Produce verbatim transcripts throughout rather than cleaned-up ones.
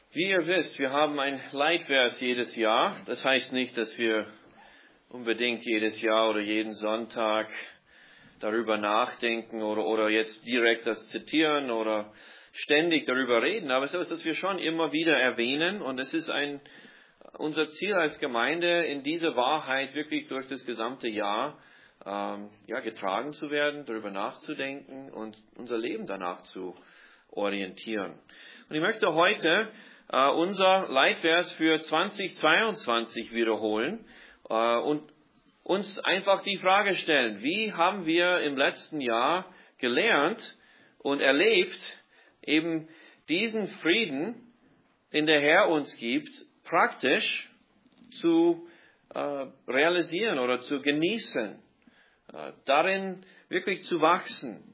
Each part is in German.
Wie ihr wisst, wir haben ein Leitvers jedes Jahr. Das heißt nicht, dass wir unbedingt jedes Jahr oder jeden Sonntag darüber nachdenken oder, oder jetzt direkt das zitieren oder ständig darüber reden. Aber es ist, dass wir schon immer wieder erwähnen. Und es ist ein, unser Ziel als Gemeinde, in diese Wahrheit wirklich durch das gesamte Jahr ähm, ja, getragen zu werden, darüber nachzudenken und unser Leben danach zu orientieren. Und ich möchte heute Uh, unser Leitvers für zweitausendzweiundzwanzig wiederholen uh, und uns einfach die Frage stellen, wie haben wir im letzten Jahr gelernt und erlebt, eben diesen Frieden, den der Herr uns gibt, praktisch zu uh, realisieren oder zu genießen, uh, darin wirklich zu wachsen.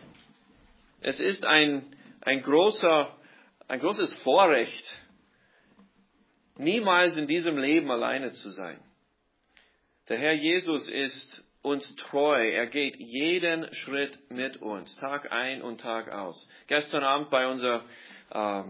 Es ist ein, ein großer Ein großes Vorrecht, niemals in diesem Leben alleine zu sein. Der Herr Jesus ist uns treu. Er geht jeden Schritt mit uns, Tag ein und Tag aus. Gestern Abend bei unserer äh,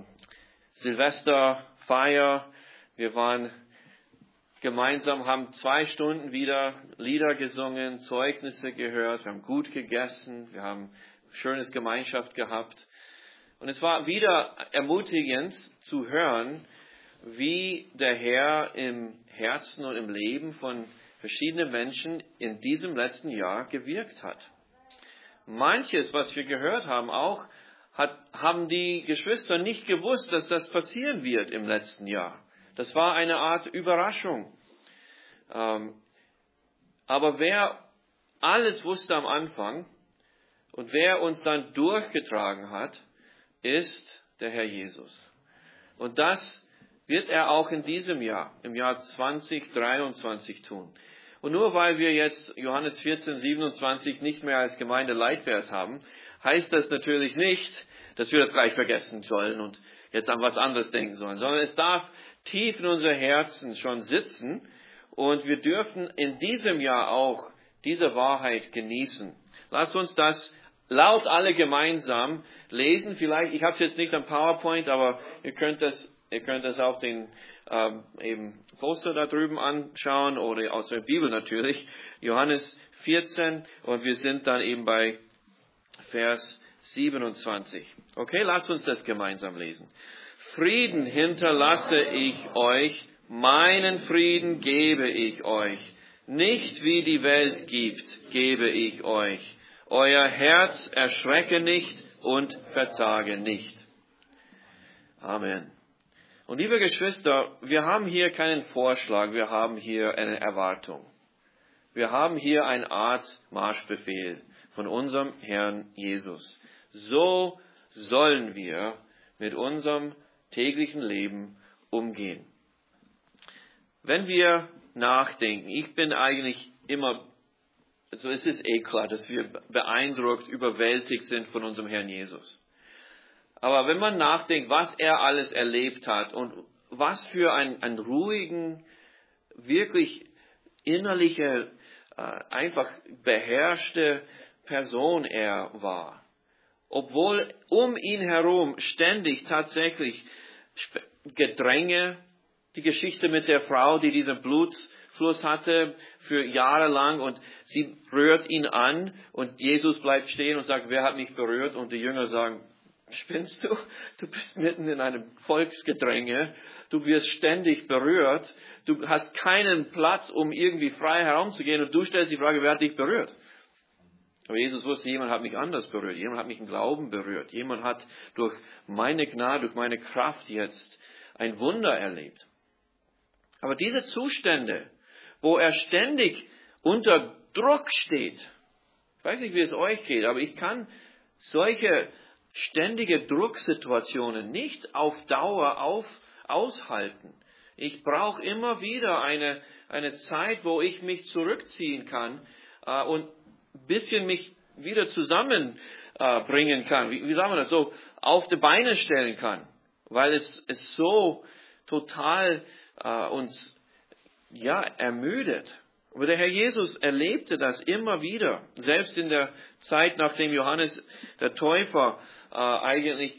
Silvesterfeier, wir waren gemeinsam, haben zwei Stunden wieder Lieder gesungen, Zeugnisse gehört, wir haben gut gegessen, wir haben schönes Gemeinschaft gehabt. Und es war wieder ermutigend zu hören, wie der Herr im Herzen und im Leben von verschiedenen Menschen in diesem letzten Jahr gewirkt hat. Manches, was wir gehört haben, auch hat, haben die Geschwister nicht gewusst, dass das passieren wird im letzten Jahr. Das war eine Art Überraschung. Ähm, aber wer alles wusste am Anfang und wer uns dann durchgetragen hat, ist der Herr Jesus. Und das wird er auch in diesem Jahr, im Jahr zweitausenddreiundzwanzig tun. Und nur weil wir jetzt Johannes vierzehn, siebenundzwanzig nicht mehr als Gemeinde Leitvers haben, heißt das natürlich nicht, dass wir das gleich vergessen sollen und jetzt an was anderes denken sollen, sondern es darf tief in unser Herzen schon sitzen und wir dürfen in diesem Jahr auch diese Wahrheit genießen. Lasst uns das laut alle gemeinsam lesen. Vielleicht, ich habe es jetzt nicht am PowerPoint, aber ihr könnt das, ihr könnt das auf den ähm, eben Poster da drüben anschauen oder aus der Bibel natürlich. Johannes vierzehn und wir sind dann eben bei Vers siebenundzwanzig. Okay, lasst uns das gemeinsam lesen. Frieden hinterlasse ich euch, meinen Frieden gebe ich euch. Nicht wie die Welt gibt, gebe ich euch. Euer Herz erschrecke nicht und verzage nicht. Amen. Und liebe Geschwister, wir haben hier keinen Vorschlag, wir haben hier eine Erwartung. Wir haben hier eine Art Marschbefehl von unserem Herrn Jesus. So sollen wir mit unserem täglichen Leben umgehen. Wenn wir nachdenken, ich bin eigentlich immer Also es ist eh klar, dass wir beeindruckt, überwältigt sind von unserem Herrn Jesus. Aber wenn man nachdenkt, was er alles erlebt hat und was für ein, ein ruhigen, wirklich innerliche, einfach beherrschte Person er war. Obwohl um ihn herum ständig tatsächlich Gedränge, die Geschichte mit der Frau, die diesen Blutfluss hatte für Jahre lang und sie rührt ihn an und Jesus bleibt stehen und sagt, wer hat mich berührt? Und die Jünger sagen, spinnst du? Du bist mitten in einem Volksgedränge, du wirst ständig berührt, du hast keinen Platz, um irgendwie frei herumzugehen und du stellst die Frage, wer hat dich berührt? Aber Jesus wusste, jemand hat mich anders berührt, jemand hat mich im Glauben berührt, jemand hat durch meine Gnade, durch meine Kraft jetzt ein Wunder erlebt. Aber diese Zustände, wo er ständig unter Druck steht, ich weiß nicht, wie es euch geht, aber ich kann solche ständige Drucksituationen nicht auf Dauer auf, aushalten. Ich brauche immer wieder eine, eine Zeit, wo ich mich zurückziehen kann äh, und ein bisschen mich wieder zusammenbringen äh, kann. Wie, wie sagen wir das? So auf die Beine stellen kann, weil es, es so total äh, uns ja ermüdet. Aber der Herr Jesus erlebte das immer wieder, selbst in der Zeit, nachdem Johannes der Täufer äh, eigentlich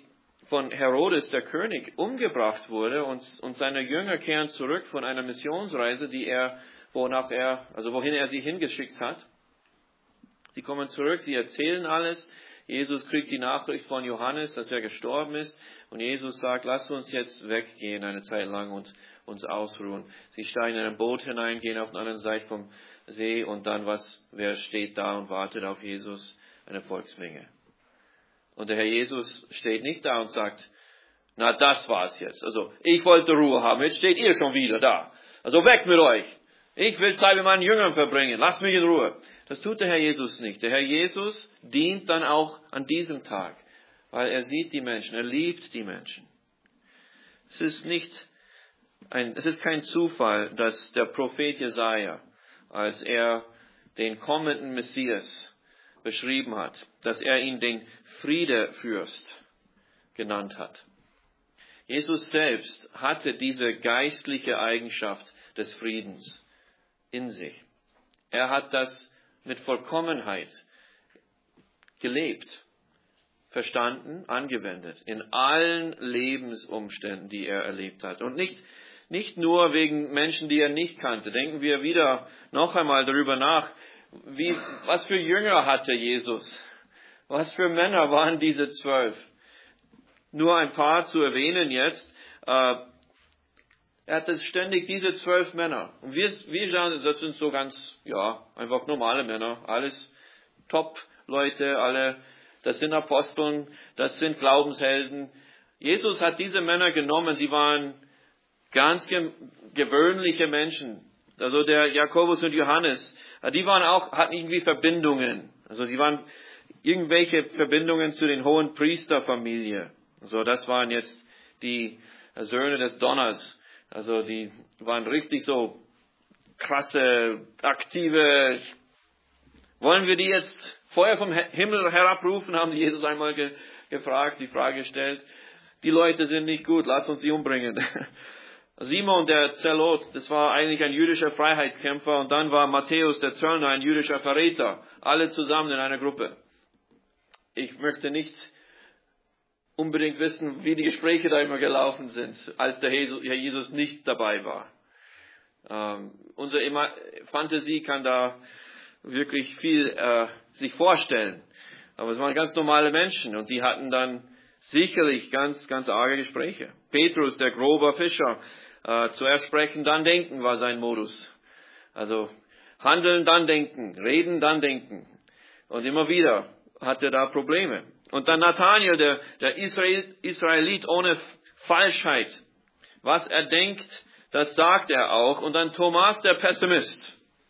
von Herodes, der König, umgebracht wurde und, und seine Jünger kehren zurück von einer Missionsreise, die er, wonach er, also wohin er sie hingeschickt hat. Sie kommen zurück, sie erzählen alles. Jesus kriegt die Nachricht von Johannes, dass er gestorben ist. Und Jesus sagt, lasst uns jetzt weggehen eine Zeit lang und uns ausruhen. Sie steigen in ein Boot hinein, gehen auf der anderen Seite vom See und dann was, wer steht da und wartet auf Jesus? Eine Volksmenge. Und der Herr Jesus steht nicht da und sagt, na das war's jetzt. Also ich wollte Ruhe haben, jetzt steht ihr schon wieder da. Also weg mit euch. Ich will Zeit mit meinen Jüngern verbringen, lasst mich in Ruhe. Das tut der Herr Jesus nicht. Der Herr Jesus dient dann auch an diesem Tag, weil er sieht die Menschen, er liebt die Menschen. Es ist nicht ein, es ist kein Zufall, dass der Prophet Jesaja, als er den kommenden Messias beschrieben hat, dass er ihn den Friedefürst genannt hat. Jesus selbst hatte diese geistliche Eigenschaft des Friedens in sich. Er hat das mit Vollkommenheit gelebt, verstanden, angewendet, in allen Lebensumständen, die er erlebt hat. Und nicht, nicht nur wegen Menschen, die er nicht kannte. Denken wir wieder noch einmal darüber nach, wie, was für Jünger hatte Jesus? Was für Männer waren diese zwölf? Nur ein paar zu erwähnen jetzt. Äh, er hatte ständig diese zwölf Männer. Und wir, wir schauen, das sind so ganz, ja, einfach normale Männer. Alles Top-Leute, alle, das sind Aposteln, das sind Glaubenshelden. Jesus hat diese Männer genommen, sie waren ganz ge- gewöhnliche Menschen. Also der Jakobus und Johannes, die waren auch, hatten irgendwie Verbindungen. Also die waren irgendwelche Verbindungen zu den hohen Priesterfamilie. Also das waren jetzt die Söhne des Donners. Also die waren richtig so krasse, aktive. Wollen wir die jetzt Feuer vom Himmel herabrufen? Haben die Jesus einmal ge- gefragt, die Frage gestellt. Die Leute sind nicht gut, lass uns sie umbringen. Simon der Zelot, das war eigentlich ein jüdischer Freiheitskämpfer und dann war Matthäus der Zöllner ein jüdischer Verräter. Alle zusammen in einer Gruppe. Ich möchte nicht unbedingt wissen, wie die Gespräche da immer gelaufen sind, als der Herr Jesus nicht dabei war. Ähm, unsere Fantasie kann da wirklich viel äh, sich vorstellen. Aber es waren ganz normale Menschen und die hatten dann sicherlich ganz, ganz arge Gespräche. Petrus, der grobe Fischer, äh, zuerst sprechen, dann denken war sein Modus. Also handeln, dann denken, reden, dann denken. Und immer wieder hat er da Probleme. Und dann Nathanael, der, der Israel, Israelit ohne Falschheit. Was er denkt, das sagt er auch. Und dann Thomas, der Pessimist.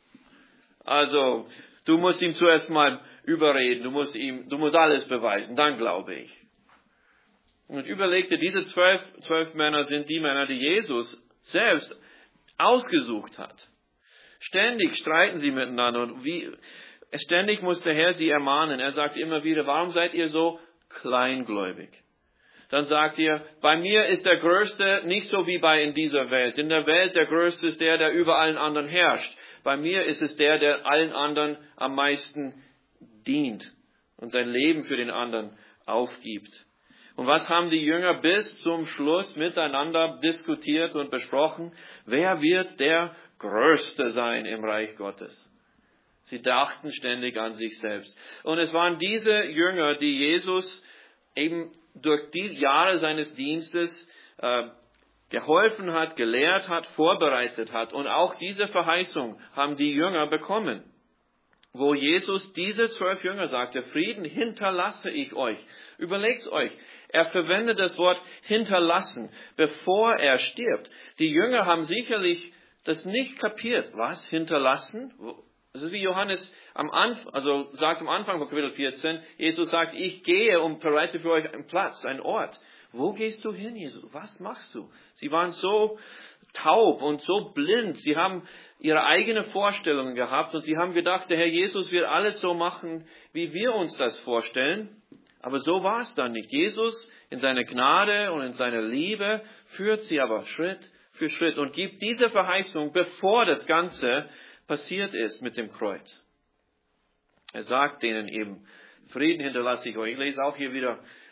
Also, du musst ihm zuerst mal überreden, du musst ihm, du musst alles beweisen, dann glaube ich. Und überlegte, diese zwölf, zwölf Männer sind die Männer, die Jesus selbst ausgesucht hat. Ständig streiten sie miteinander und wie, ständig muss der Herr sie ermahnen. Er sagt immer wieder, warum seid ihr so kleingläubig? Dann sagt ihr, bei mir ist der Größte nicht so wie bei in dieser Welt. In der Welt der Größte ist der, der über allen anderen herrscht. Bei mir ist es der, der allen anderen am meisten dient und sein Leben für den anderen aufgibt. Und was haben die Jünger bis zum Schluss miteinander diskutiert und besprochen? Wer wird der Größte sein im Reich Gottes? Sie dachten ständig an sich selbst. Und es waren diese Jünger, die Jesus eben durch die Jahre seines Dienstes äh, geholfen hat, gelehrt hat, vorbereitet hat. Und auch diese Verheißung haben die Jünger bekommen, wo Jesus diese zwölf Jünger sagte, Frieden hinterlasse ich euch. Überlegt's euch. Er verwendet das Wort hinterlassen, bevor er stirbt. Die Jünger haben sicherlich das nicht kapiert. Was? Hinterlassen? Das ist wie Johannes am Anfang, also sagt am Anfang von Kapitel vierzehn, Jesus sagt, ich gehe und bereite für euch einen Platz, einen Ort. Wo gehst du hin, Jesus? Was machst du? Sie waren so taub und so blind. Sie haben ihre eigenen Vorstellungen gehabt und sie haben gedacht, der Herr Jesus wird alles so machen, wie wir uns das vorstellen. Aber so war es dann nicht. Jesus in seiner Gnade und in seiner Liebe führt sie aber Schritt für Schritt und gibt diese Verheißung, bevor das Ganze passiert ist mit dem Kreuz. Er sagt denen eben, Frieden hinterlasse ich euch. Ich lese auch hier wieder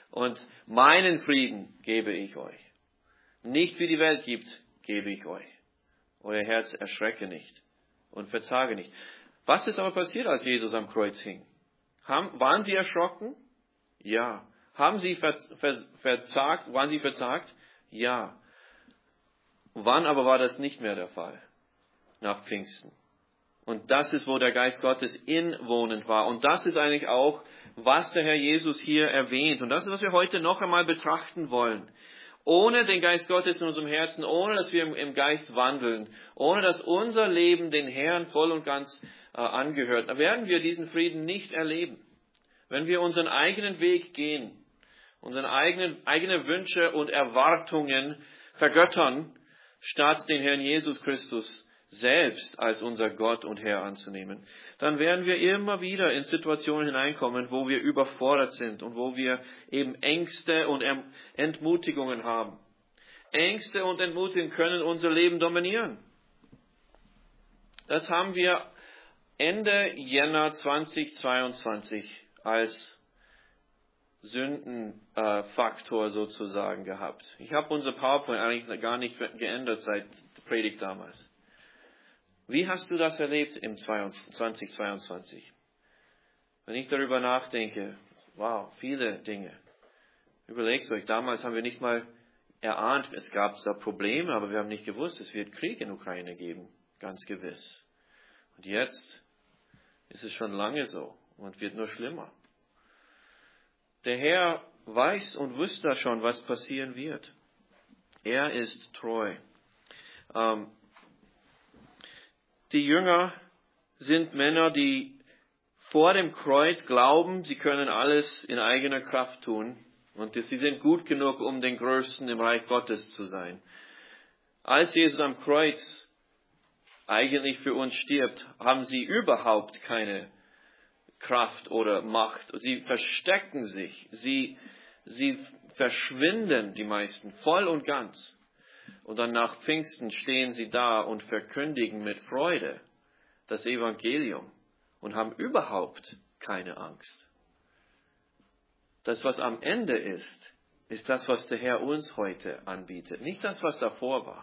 Und meinen Frieden gebe ich euch. Nicht wie die Welt gibt, gebe ich euch. Euer Herz erschrecke nicht und verzage nicht. Was ist aber passiert, als Jesus am Kreuz hing? Haben, waren sie erschrocken? Ja. Haben sie ver, ver, verzagt? Waren sie verzagt? Ja. Wann aber war das nicht mehr der Fall? Nach Pfingsten. Und das ist, wo der Geist Gottes inwohnend war. Und das ist eigentlich auch, was der Herr Jesus hier erwähnt. Und das ist, was wir heute noch einmal betrachten wollen. Ohne den Geist Gottes in unserem Herzen, ohne dass wir im Geist wandeln, ohne dass unser Leben den Herrn voll und ganz äh, angehört, da werden wir diesen Frieden nicht erleben. Wenn wir unseren eigenen Weg gehen, unsere eigenen, eigene Wünsche und Erwartungen vergöttern, statt den Herrn Jesus Christus selbst als unser Gott und Herr anzunehmen, dann werden wir immer wieder in Situationen hineinkommen, wo wir überfordert sind und wo wir eben Ängste und Entmutigungen haben. Ängste und Entmutigungen können unser Leben dominieren. Das haben wir Ende Jänner zweitausendzweiundzwanzig als Sündenfaktor sozusagen gehabt. Ich habe unser PowerPoint eigentlich gar nicht geändert seit der Predigt damals. Wie hast du das erlebt im zweitausendzweiundzwanzig? Wenn ich darüber nachdenke, wow, viele Dinge. Überlegt euch, damals haben wir nicht mal erahnt, es gab da Probleme, aber wir haben nicht gewusst, es wird Krieg in Ukraine geben, ganz gewiss. Und jetzt ist es schon lange so und wird nur schlimmer. Der Herr weiß und wusste schon, was passieren wird. Er ist treu. Ähm, Die Jünger sind Männer, die vor dem Kreuz glauben, sie können alles in eigener Kraft tun und sie sind gut genug, um den Größten im Reich Gottes zu sein. Als Jesus am Kreuz eigentlich für uns stirbt, haben sie überhaupt keine Kraft oder Macht. Sie verstecken sich, sie, sie verschwinden, die meisten, voll und ganz. Und dann nach Pfingsten stehen sie da und verkündigen mit Freude das Evangelium und haben überhaupt keine Angst. Das, was am Ende ist, ist das, was der Herr uns heute anbietet, nicht das, was davor war.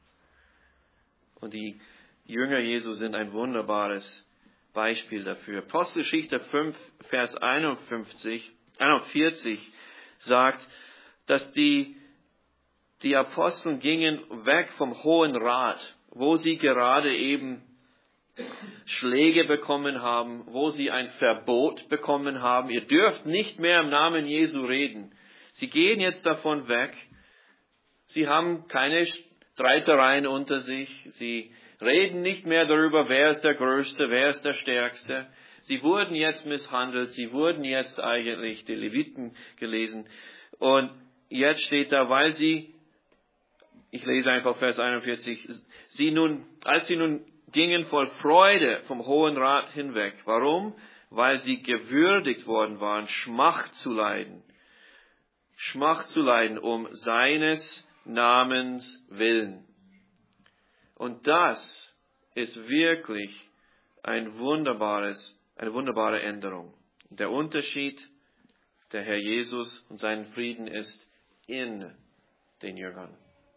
Und die Jünger Jesu sind ein wunderbares Beispiel dafür. Apostelgeschichte fünf, Vers einundfünfzig, einundvierzig sagt, dass die Die Apostel gingen weg vom Hohen Rat, wo sie gerade eben Schläge bekommen haben, wo sie ein Verbot bekommen haben. Ihr dürft nicht mehr im Namen Jesu reden. Sie gehen jetzt davon weg. Sie haben keine Streitereien unter sich. Sie reden nicht mehr darüber, wer ist der Größte, wer ist der Stärkste. Sie wurden jetzt misshandelt. Sie wurden jetzt eigentlich die Leviten gelesen. Und jetzt steht da, weil sie Ich lese einfach Vers einundvierzig. Sie nun, als sie nun gingen voll Freude vom Hohen Rat hinweg. Warum? Weil sie gewürdigt worden waren, Schmach zu leiden. Schmach zu leiden um seines Namens willen. Und das ist wirklich ein wunderbares, eine wunderbare Änderung. Der Unterschied, der Herr Jesus und seinen Frieden ist in den Jüngern.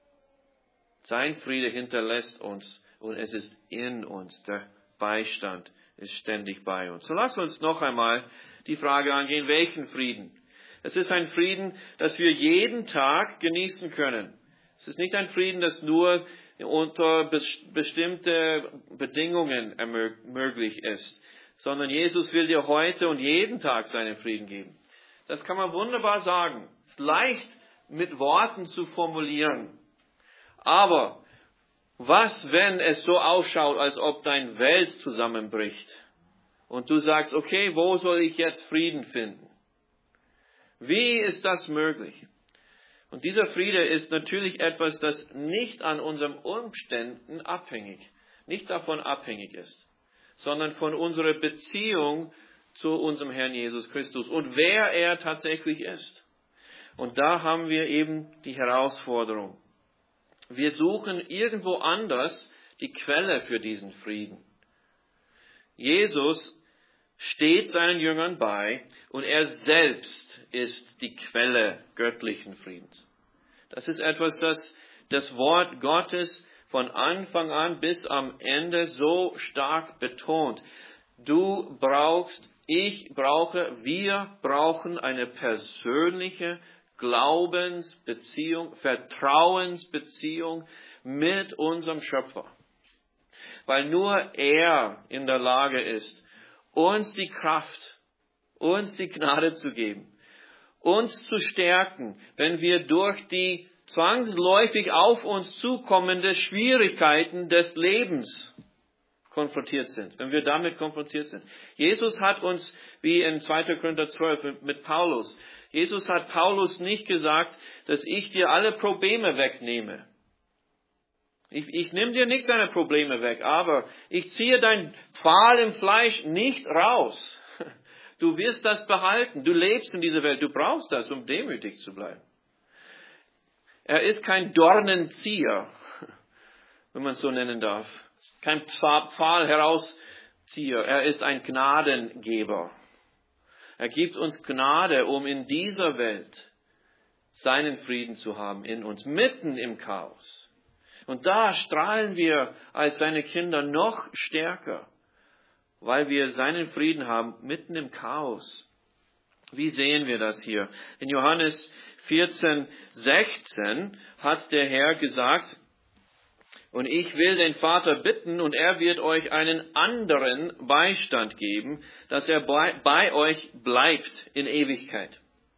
Sein Friede hinterlässt uns und es ist in uns. Der Beistand ist ständig bei uns. So lasst uns noch einmal die Frage angehen, welchen Frieden? Es ist ein Frieden, das wir jeden Tag genießen können. Es ist nicht ein Frieden, das nur unter bestimmte Bedingungen möglich ist, sondern Jesus will dir heute und jeden Tag seinen Frieden geben. Das kann man wunderbar sagen. Es ist leicht mit Worten zu formulieren. Aber was, wenn es so ausschaut, als ob deine Welt zusammenbricht und du sagst, okay, wo soll ich jetzt Frieden finden? Wie ist das möglich? Und dieser Friede ist natürlich etwas, das nicht an unseren Umständen abhängig, nicht davon abhängig ist, sondern von unserer Beziehung zu unserem Herrn Jesus Christus und wer er tatsächlich ist. Und da haben wir eben die Herausforderung. Wir suchen irgendwo anders die Quelle für diesen Frieden. Jesus steht seinen Jüngern bei und er selbst ist die Quelle göttlichen Friedens. Das ist etwas, das das Wort Gottes von Anfang an bis am Ende so stark betont. Du brauchst, ich brauche, wir brauchen eine persönliche Glaubensbeziehung, Vertrauensbeziehung mit unserem Schöpfer. Weil nur er in der Lage ist, uns die Kraft, uns die Gnade zu geben, uns zu stärken, wenn wir durch die zwangsläufig auf uns zukommende Schwierigkeiten des Lebens konfrontiert sind, wenn wir damit konfrontiert sind. Jesus hat uns, wie in zweiter Korinther zwölf mit Paulus, Jesus hat Paulus nicht gesagt, dass ich dir alle Probleme wegnehme. Ich, ich nehme dir nicht deine Probleme weg, aber ich ziehe dein Pfahl im Fleisch nicht raus. Du wirst das behalten. Du lebst in dieser Welt. Du brauchst das, um demütig zu bleiben. Er ist kein Dornenzieher, wenn man es so nennen darf. Kein Pfahl herauszieher. Er ist ein Gnadengeber. Er gibt uns Gnade, um in dieser Welt seinen Frieden zu haben in uns, mitten im Chaos. Und da strahlen wir als seine Kinder noch stärker, weil wir seinen Frieden haben, mitten im Chaos. Wie sehen wir das hier? In Johannes vierzehn, sechzehn hat der Herr gesagt, und ich will den Vater bitten, und er wird euch einen anderen Beistand geben, dass er bei, bei euch bleibt in Ewigkeit.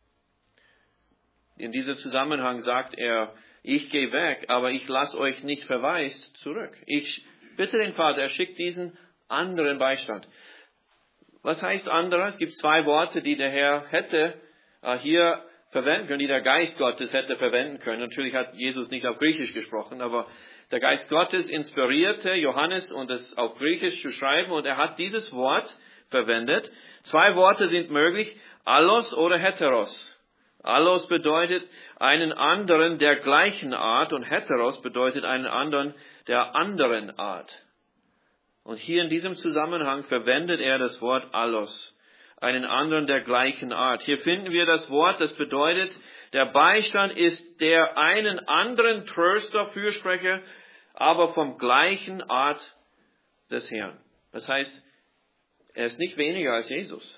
In diesem Zusammenhang sagt er, ich gehe weg, aber ich lasse euch nicht verwaist zurück. Ich bitte den Vater, er schickt diesen anderen Beistand. Was heißt anderer? Es gibt zwei Worte, die der Herr hätte hier verwenden können, die der Geist Gottes hätte verwenden können. Natürlich hat Jesus nicht auf Griechisch gesprochen, aber der Geist Gottes inspirierte Johannes, um das auf Griechisch zu schreiben, und er hat dieses Wort verwendet. Zwei Worte sind möglich, allos oder heteros. Allos bedeutet einen anderen der gleichen Art und heteros bedeutet einen anderen der anderen Art. Und hier in diesem Zusammenhang verwendet er das Wort allos, einen anderen der gleichen Art. Hier finden wir das Wort, das bedeutet, der Beistand ist der einen anderen Tröster, Fürsprecher, aber vom gleichen Art des Herrn. Das heißt, er ist nicht weniger als Jesus.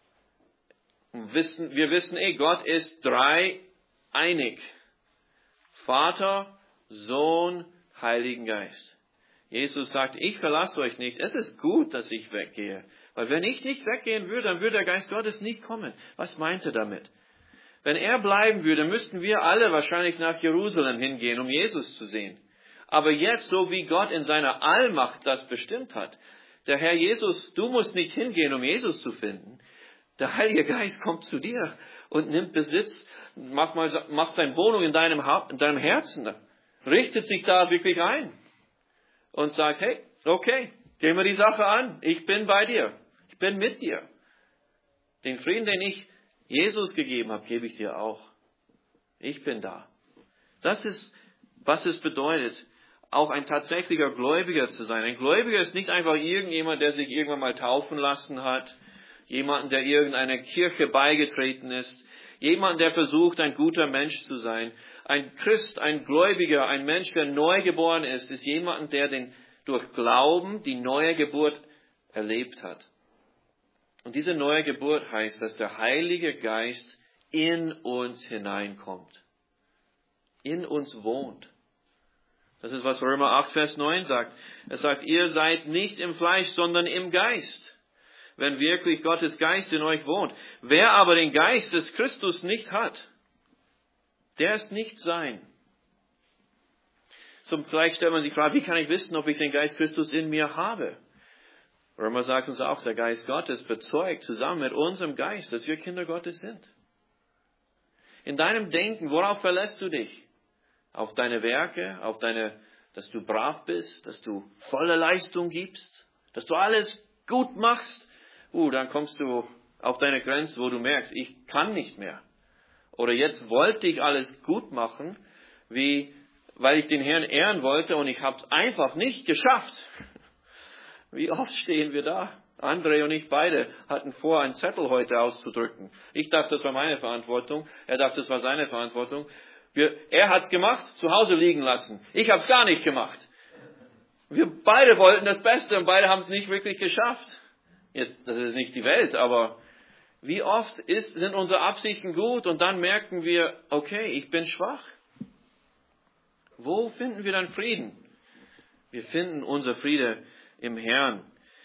Wir wissen eh, Gott ist dreieinig. Vater, Sohn, Heiligen Geist. Jesus sagt, ich verlasse euch nicht. Es ist gut, dass ich weggehe. Weil wenn ich nicht weggehen würde, dann würde der Geist Gottes nicht kommen. Was meint er damit? Wenn er bleiben würde, müssten wir alle wahrscheinlich nach Jerusalem hingehen, um Jesus zu sehen. Aber jetzt, so wie Gott in seiner Allmacht das bestimmt hat, der Herr Jesus, du musst nicht hingehen, um Jesus zu finden. Der Heilige Geist kommt zu dir und nimmt Besitz, macht, mal, macht seine Wohnung in deinem, in deinem Herzen, richtet sich da wirklich ein und sagt, hey, okay, gehen wir die Sache an, ich bin bei dir, ich bin mit dir. Den Frieden, den ich Jesus gegeben habe, gebe ich dir auch. Ich bin da. Das ist, was es bedeutet, auch ein tatsächlicher Gläubiger zu sein. Ein Gläubiger ist nicht einfach irgendjemand, der sich irgendwann mal taufen lassen hat, jemand, der irgendeiner Kirche beigetreten ist, jemand, der versucht, ein guter Mensch zu sein. Ein Christ, ein Gläubiger, ein Mensch, der neu geboren ist, ist jemand, der den, durch Glauben die neue Geburt erlebt hat. Und diese neue Geburt heißt, dass der Heilige Geist in uns hineinkommt, in uns wohnt. Das ist, was Römer acht, Vers neun sagt. Es sagt, ihr seid nicht im Fleisch, sondern im Geist, wenn wirklich Gottes Geist in euch wohnt. Wer aber den Geist des Christus nicht hat, der ist nicht sein. Zum Vielleicht stellt man sich die Frage, wie kann ich wissen, ob ich den Geist Christus in mir habe? Römer sagt uns auch, der Geist Gottes bezeugt zusammen mit unserem Geist, dass wir Kinder Gottes sind. In deinem Denken, worauf verlässt du dich? Auf deine Werke, auf deine, dass du brav bist, dass du volle Leistung gibst, dass du alles gut machst? Uh, dann kommst du auf deine Grenze, wo du merkst, ich kann nicht mehr. Oder jetzt wollte ich alles gut machen, wie, weil ich den Herrn ehren wollte und ich habe es einfach nicht geschafft. Wie oft stehen wir da André und ich beide hatten vor, einen Zettel heute auszudrücken. Ich dachte, das war meine Verantwortung. Er dachte, das war seine Verantwortung. Wir, er hat es gemacht, zu Hause liegen lassen. Ich habe es gar nicht gemacht. Wir beide wollten das Beste und beide haben es nicht wirklich geschafft. Jetzt, das ist nicht die Welt, aber wie oft ist, sind unsere Absichten gut und dann merken wir, okay, ich bin schwach. Wo finden wir dann Frieden? Wir finden unser Friede im Herrn.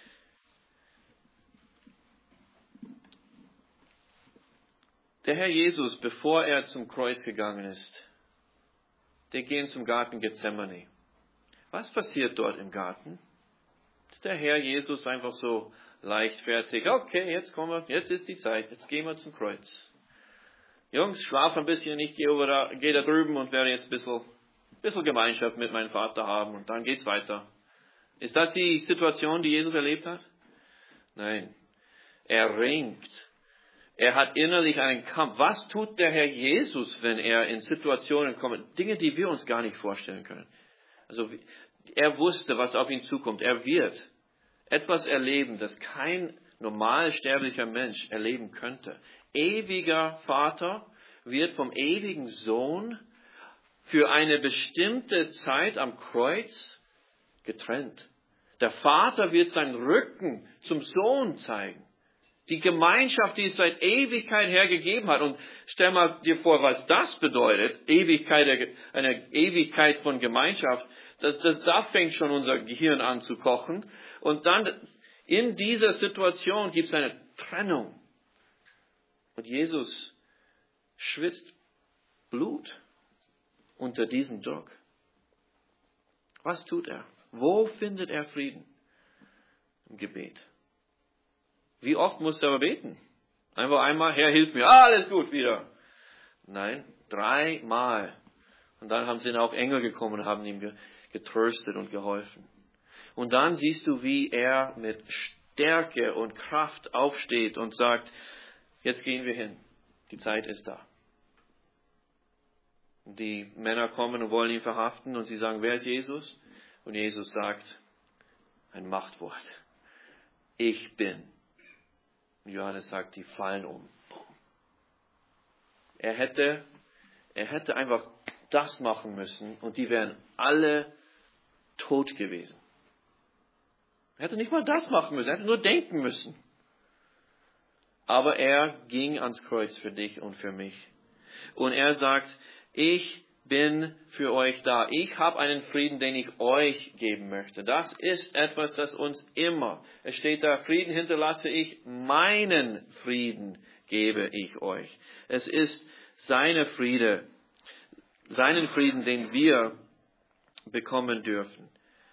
Der Herr Jesus, bevor er zum Kreuz gegangen ist, der ging zum Garten Gethsemane. Was passiert dort im Garten? Ist der Herr Jesus einfach so leichtfertig? Okay, jetzt kommen wir, jetzt ist die Zeit, jetzt gehen wir zum Kreuz. Jungs, schlaf ein bisschen, ich gehe, über da, gehe da drüben und werde jetzt ein bisschen, ein bisschen Gemeinschaft mit meinem Vater haben und dann geht's weiter. Ist das die Situation, die Jesus erlebt hat? Nein. Er ringt. Er hat innerlich einen Kampf. Was tut der Herr Jesus, wenn er in Situationen kommt? Dinge, die wir uns gar nicht vorstellen können. Also er wusste, was auf ihn zukommt. Er wird etwas erleben, das kein normal sterblicher Mensch erleben könnte. Ewiger Vater wird vom ewigen Sohn für eine bestimmte Zeit am Kreuz getrennt. Der Vater wird seinen Rücken zum Sohn zeigen. Die Gemeinschaft, die es seit Ewigkeit her gegeben hat. Und stell mal dir vor, was das bedeutet. Ewigkeit, eine Ewigkeit von Gemeinschaft. Das, das, da fängt schon unser Gehirn an zu kochen. Und dann in dieser Situation gibt es eine Trennung. Und Jesus schwitzt Blut unter diesem Druck. Was tut er? Wo findet er Frieden? Im Gebet. Wie oft musste er beten? Einfach einmal, Herr, hilf mir, ah, alles gut wieder. Nein, dreimal. Und dann haben sind auch Engel gekommen und haben ihm getröstet und geholfen. Und dann siehst du, wie er mit Stärke und Kraft aufsteht und sagt, jetzt gehen wir hin, die Zeit ist da. Und die Männer kommen und wollen ihn verhaften und sie sagen, wer ist Jesus? Und Jesus sagt, ein Machtwort, ich bin. Und Johannes sagt, die fallen um. Er hätte, er hätte einfach das machen müssen und die wären alle tot gewesen. Er hätte nicht mal das machen müssen, er hätte nur denken müssen. Aber er ging ans Kreuz für dich und für mich. Und er sagt, ich bin für euch da. Ich habe einen Frieden, den ich euch geben möchte. Das ist etwas, das uns immer, es steht da, Frieden hinterlasse ich, meinen Frieden gebe ich euch. Es ist seine Friede, seinen Frieden, den wir bekommen dürfen.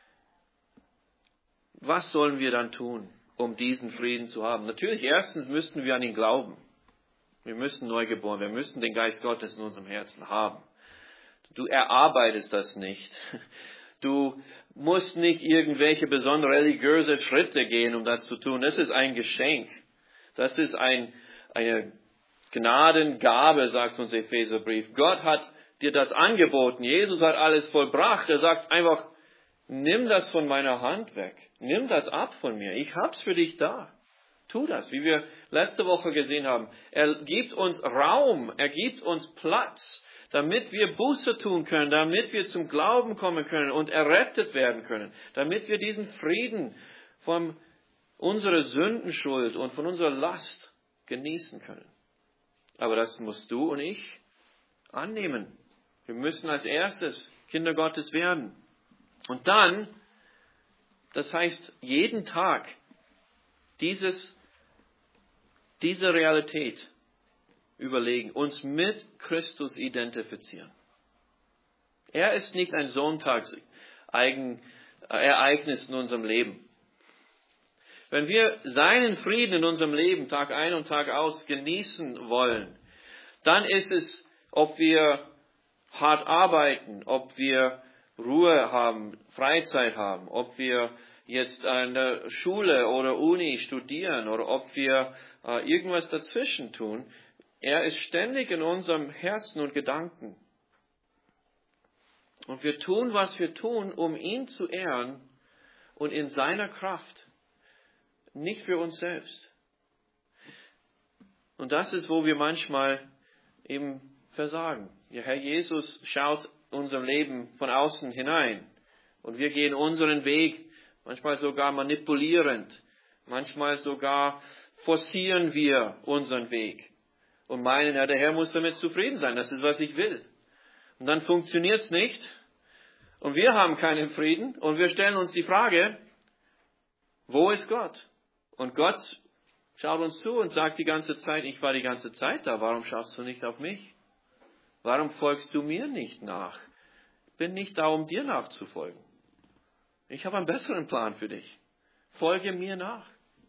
Was sollen wir dann tun, um diesen Frieden zu haben? Natürlich, erstens müssten wir an ihn glauben. Wir müssen neu geboren, wir müssen den Geist Gottes in unserem Herzen haben. Du erarbeitest das nicht. Du musst nicht irgendwelche besondere religiöse Schritte gehen, um das zu tun. Das ist ein Geschenk. Das ist ein, eine Gnadengabe, sagt uns der Epheserbrief. Gott hat dir das angeboten. Jesus hat alles vollbracht. Er sagt einfach, nimm das von meiner Hand weg. Nimm das ab von mir. Ich hab's für dich da. Tu das, wie wir letzte Woche gesehen haben. Er gibt uns Raum. Er gibt uns Platz, damit wir Buße tun können, damit wir zum Glauben kommen können und errettet werden können, damit wir diesen Frieden von unserer Sündenschuld und von unserer Last genießen können. Aber das musst du und ich annehmen. Wir müssen als erstes Kinder Gottes werden. Und dann, das heißt, jeden Tag dieses, diese Realität überlegen, uns mit Christus identifizieren. Er ist nicht ein Sonntagsereignis in unserem Leben. Wenn wir seinen Frieden in unserem Leben Tag ein und Tag aus genießen wollen, dann ist es, ob wir hart arbeiten, ob wir Ruhe haben, Freizeit haben, ob wir jetzt an der Schule oder Uni studieren oder ob wir äh, irgendwas dazwischen tun. Er ist ständig in unserem Herzen und Gedanken. Und wir tun, was wir tun, um ihn zu ehren und in seiner Kraft nicht für uns selbst. Und das ist, wo wir manchmal eben versagen. Der Herr Jesus schaut unser Leben von außen hinein. Und wir gehen unseren Weg, manchmal sogar manipulierend. Manchmal sogar forcieren wir unseren Weg. Und meinen, ja, der Herr muss damit zufrieden sein. Das ist, was ich will. Und dann funktioniert es nicht. Und wir haben keinen Frieden. Und wir stellen uns die Frage, wo ist Gott? Und Gott schaut uns zu und sagt die ganze Zeit, ich war die ganze Zeit da. Warum schaust du nicht auf mich? Warum folgst du mir nicht nach? Ich bin nicht da, um dir nachzufolgen. Ich habe einen besseren Plan für dich. Folge mir nach.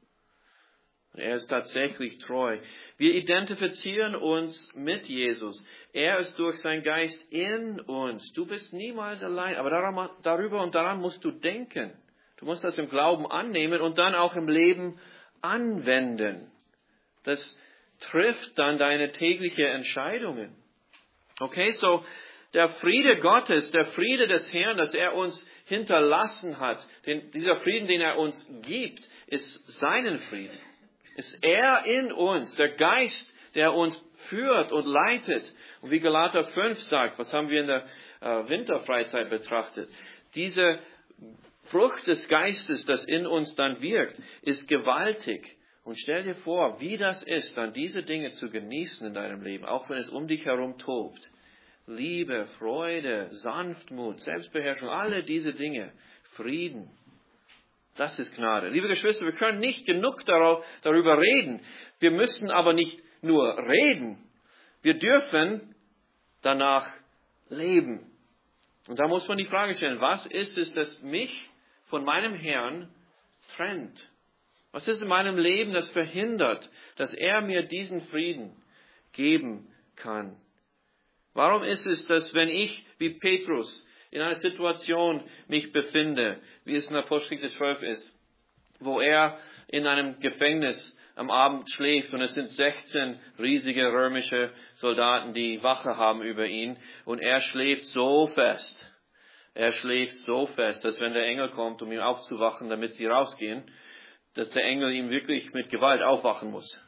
Und er ist tatsächlich treu. Wir identifizieren uns mit Jesus. Er ist durch seinen Geist in uns. Du bist niemals allein. Aber daran, darüber und daran musst du denken. Du musst das im Glauben annehmen und dann auch im Leben anwenden. Das trifft dann deine täglichen Entscheidungen. Okay, so der Friede Gottes, der Friede des Herrn, dass er uns hinterlassen hat, den, dieser Frieden, den er uns gibt, ist seinen Frieden. Ist er in uns, der Geist, der uns führt und leitet. Und wie Galater fünf sagt, was haben wir in der äh, Winterfreizeit betrachtet? Diese Frucht des Geistes, das in uns dann wirkt, ist gewaltig. Und stell dir vor, wie das ist, dann diese Dinge zu genießen in deinem Leben, auch wenn es um dich herum tobt. Liebe, Freude, Sanftmut, Selbstbeherrschung, alle diese Dinge, Frieden. Das ist Gnade. Liebe Geschwister, wir können nicht genug darauf, darüber reden. Wir müssen aber nicht nur reden. Wir dürfen danach leben. Und da muss man die Frage stellen, was ist es, das mich von meinem Herrn trennt? Was ist in meinem Leben, das verhindert, dass er mir diesen Frieden geben kann? Warum ist es, dass wenn ich, wie Petrus, in einer Situation mich befinde, wie es in Apostelgeschichte zwölf ist, wo er in einem Gefängnis am Abend schläft und es sind sechzehn riesige römische Soldaten, die Wache haben über ihn und er schläft so fest, er schläft so fest, dass wenn der Engel kommt, um ihn aufzuwachen, damit sie rausgehen, dass der Engel ihm wirklich mit Gewalt aufwachen muss.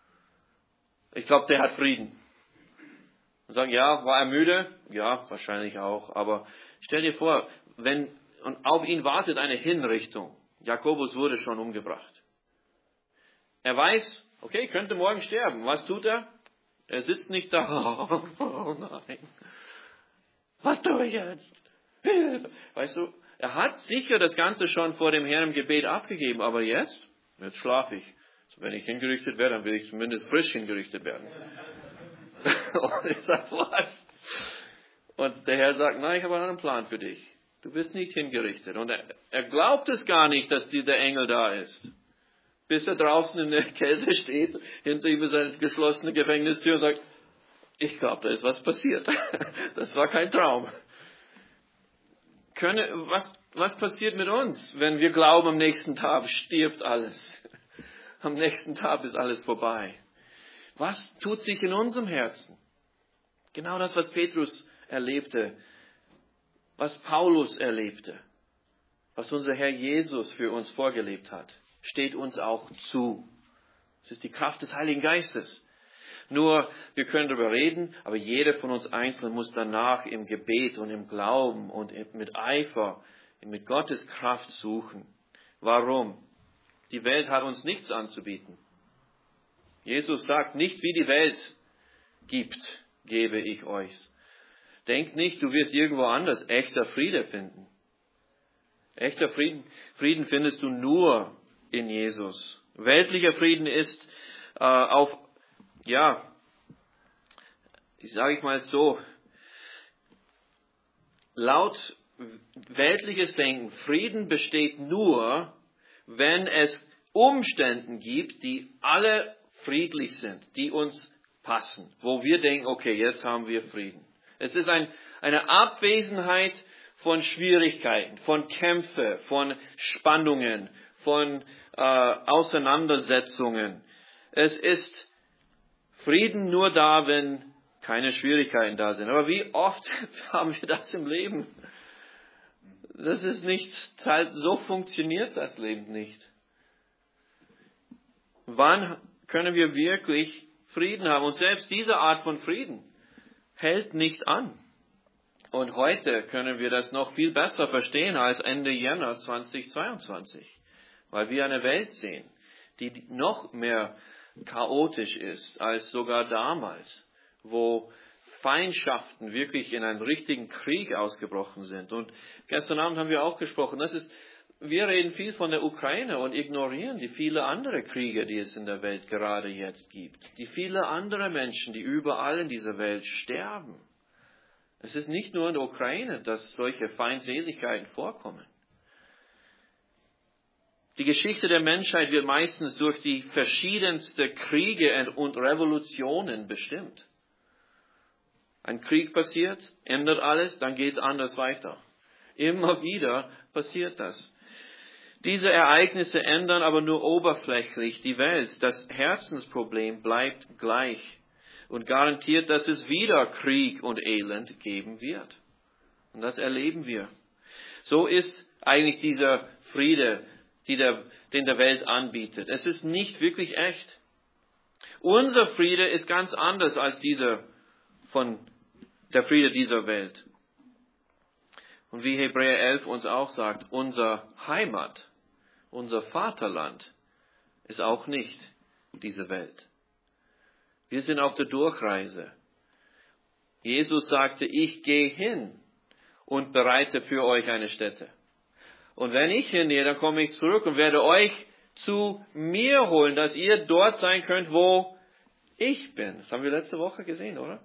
Ich glaube, der hat Frieden. Und sagen, ja, war er müde? Ja, wahrscheinlich auch. Aber stell dir vor, wenn, und auf ihn wartet eine Hinrichtung. Jakobus wurde schon umgebracht. Er weiß, okay, könnte morgen sterben. Was tut er? Er sitzt nicht da. Oh nein. Was tue ich jetzt? Weißt du, er hat sicher das Ganze schon vor dem Herrn im Gebet abgegeben. Aber jetzt? Jetzt schlafe ich. So, wenn ich hingerichtet werde, dann will ich zumindest frisch hingerichtet werden. Und ich sage, was? Und der Herr sagt, nein, ich habe einen Plan für dich. Du bist nicht hingerichtet. Und er, er glaubt es gar nicht, dass dieser Engel da ist. Bis er draußen in der Kälte steht, hinter ihm ist eine geschlossene Gefängnistür und sagt, ich glaube, da ist was passiert. Das war kein Traum. Könne, was, was passiert mit uns, wenn wir glauben, am nächsten Tag stirbt alles? Am nächsten Tag ist alles vorbei. Was tut sich in unserem Herzen? Genau das, was Petrus erlebte, was Paulus erlebte, was unser Herr Jesus für uns vorgelebt hat, steht uns auch zu. Es ist die Kraft des Heiligen Geistes. Nur, wir können darüber reden, aber jeder von uns einzeln muss danach im Gebet und im Glauben und mit Eifer, mit Gottes Kraft suchen. Warum? Die Welt hat uns nichts anzubieten. Jesus sagt, nicht wie die Welt gibt, gebe ich euch. Denk nicht, du wirst irgendwo anders echter Friede finden. Echter Frieden, Frieden findest du nur in Jesus. Weltlicher Frieden ist äh, auf, ja, sage ich mal so, laut weltliches Denken, Frieden besteht nur, wenn es Umständen gibt, die alle friedlich sind, die uns passen, wo wir denken, okay, jetzt haben wir Frieden. Es ist ein, eine Abwesenheit von Schwierigkeiten, von Kämpfen, von Spannungen, von äh, Auseinandersetzungen. Es ist Frieden nur da, wenn keine Schwierigkeiten da sind. Aber wie oft haben wir das im Leben? Das ist nicht, so funktioniert das Leben nicht. Wann können wir wirklich Frieden haben? Und selbst diese Art von Frieden hält nicht an. Und heute können wir das noch viel besser verstehen als Ende Jänner zweitausendzweiundzwanzig, weil wir eine Welt sehen, die noch mehr chaotisch ist als sogar damals, wo Feindschaften wirklich in einen richtigen Krieg ausgebrochen sind. Und gestern Abend haben wir auch gesprochen, das ist, wir reden viel von der Ukraine und ignorieren die viele andere Kriege, die es in der Welt gerade jetzt gibt. Die viele andere Menschen, die überall in dieser Welt sterben. Es ist nicht nur in der Ukraine, dass solche Feindseligkeiten vorkommen. Die Geschichte der Menschheit wird meistens durch die verschiedensten Kriege und Revolutionen bestimmt. Ein Krieg passiert, ändert alles, dann geht es anders weiter. Immer wieder passiert das. Diese Ereignisse ändern aber nur oberflächlich die Welt. Das Herzensproblem bleibt gleich und garantiert, dass es wieder Krieg und Elend geben wird. Und das erleben wir. So ist eigentlich dieser Friede, die der, den der Welt anbietet. Es ist nicht wirklich echt. Unser Friede ist ganz anders als dieser von der Friede dieser Welt. Und wie Hebräer elf uns auch sagt, unser Heimat, unser Vaterland ist auch nicht diese Welt. Wir sind auf der Durchreise. Jesus sagte, ich gehe hin und bereite für euch eine Stätte. Und wenn ich hingehe, dann komme ich zurück und werde euch zu mir holen, dass ihr dort sein könnt, wo ich bin. Das haben wir letzte Woche gesehen, oder?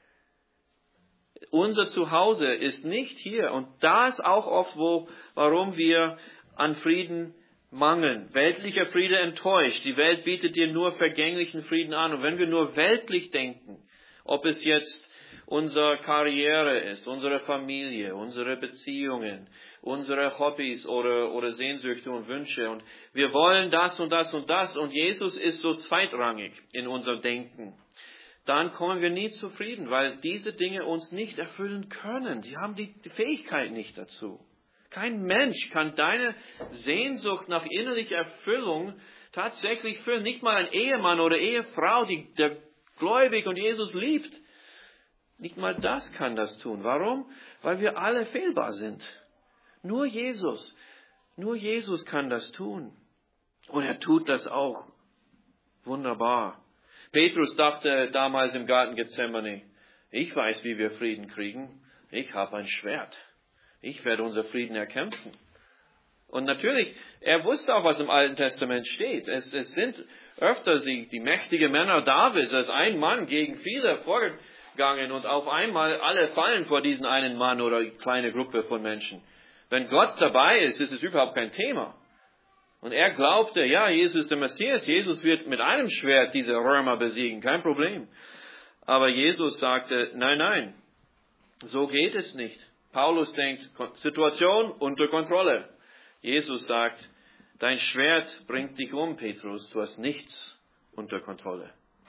Unser Zuhause ist nicht hier. Und da ist auch oft, wo, warum wir an Frieden mangeln. Weltlicher Friede enttäuscht. Die Welt bietet dir nur vergänglichen Frieden an. Und wenn wir nur weltlich denken, ob es jetzt unsere Karriere ist, unsere Familie, unsere Beziehungen, unsere Hobbys oder, oder Sehnsüchte und Wünsche. Und wir wollen das und das und das. Und Jesus ist so zweitrangig in unserem Denken. Dann kommen wir nie zufrieden, weil diese Dinge uns nicht erfüllen können. Sie haben die Fähigkeit nicht dazu. Kein Mensch kann deine Sehnsucht nach innerlicher Erfüllung tatsächlich füllen. Nicht mal ein Ehemann oder Ehefrau, die der gläubig und Jesus liebt. Nicht mal das kann das tun. Warum? Weil wir alle fehlbar sind. Nur Jesus, nur Jesus kann das tun. Und er tut das auch wunderbar. Petrus dachte damals im Garten Gethsemane, ich weiß, wie wir Frieden kriegen. Ich habe ein Schwert. Ich werde unser Frieden erkämpfen. Und natürlich, er wusste auch, was im Alten Testament steht. Es, es sind öfters die, die mächtigen Männer Davids, als ein Mann gegen viele vorgegangen und auf einmal alle fallen vor diesen einen Mann oder eine kleine Gruppe von Menschen. Wenn Gott dabei ist, ist es überhaupt kein Thema. Und er glaubte, ja, Jesus ist der Messias, Jesus wird mit einem Schwert diese Römer besiegen, kein Problem. Aber Jesus sagte, nein, nein, so geht es nicht. Paulus denkt, Situation unter Kontrolle. Jesus sagt, dein Schwert bringt dich um, Petrus, du hast nichts unter Kontrolle.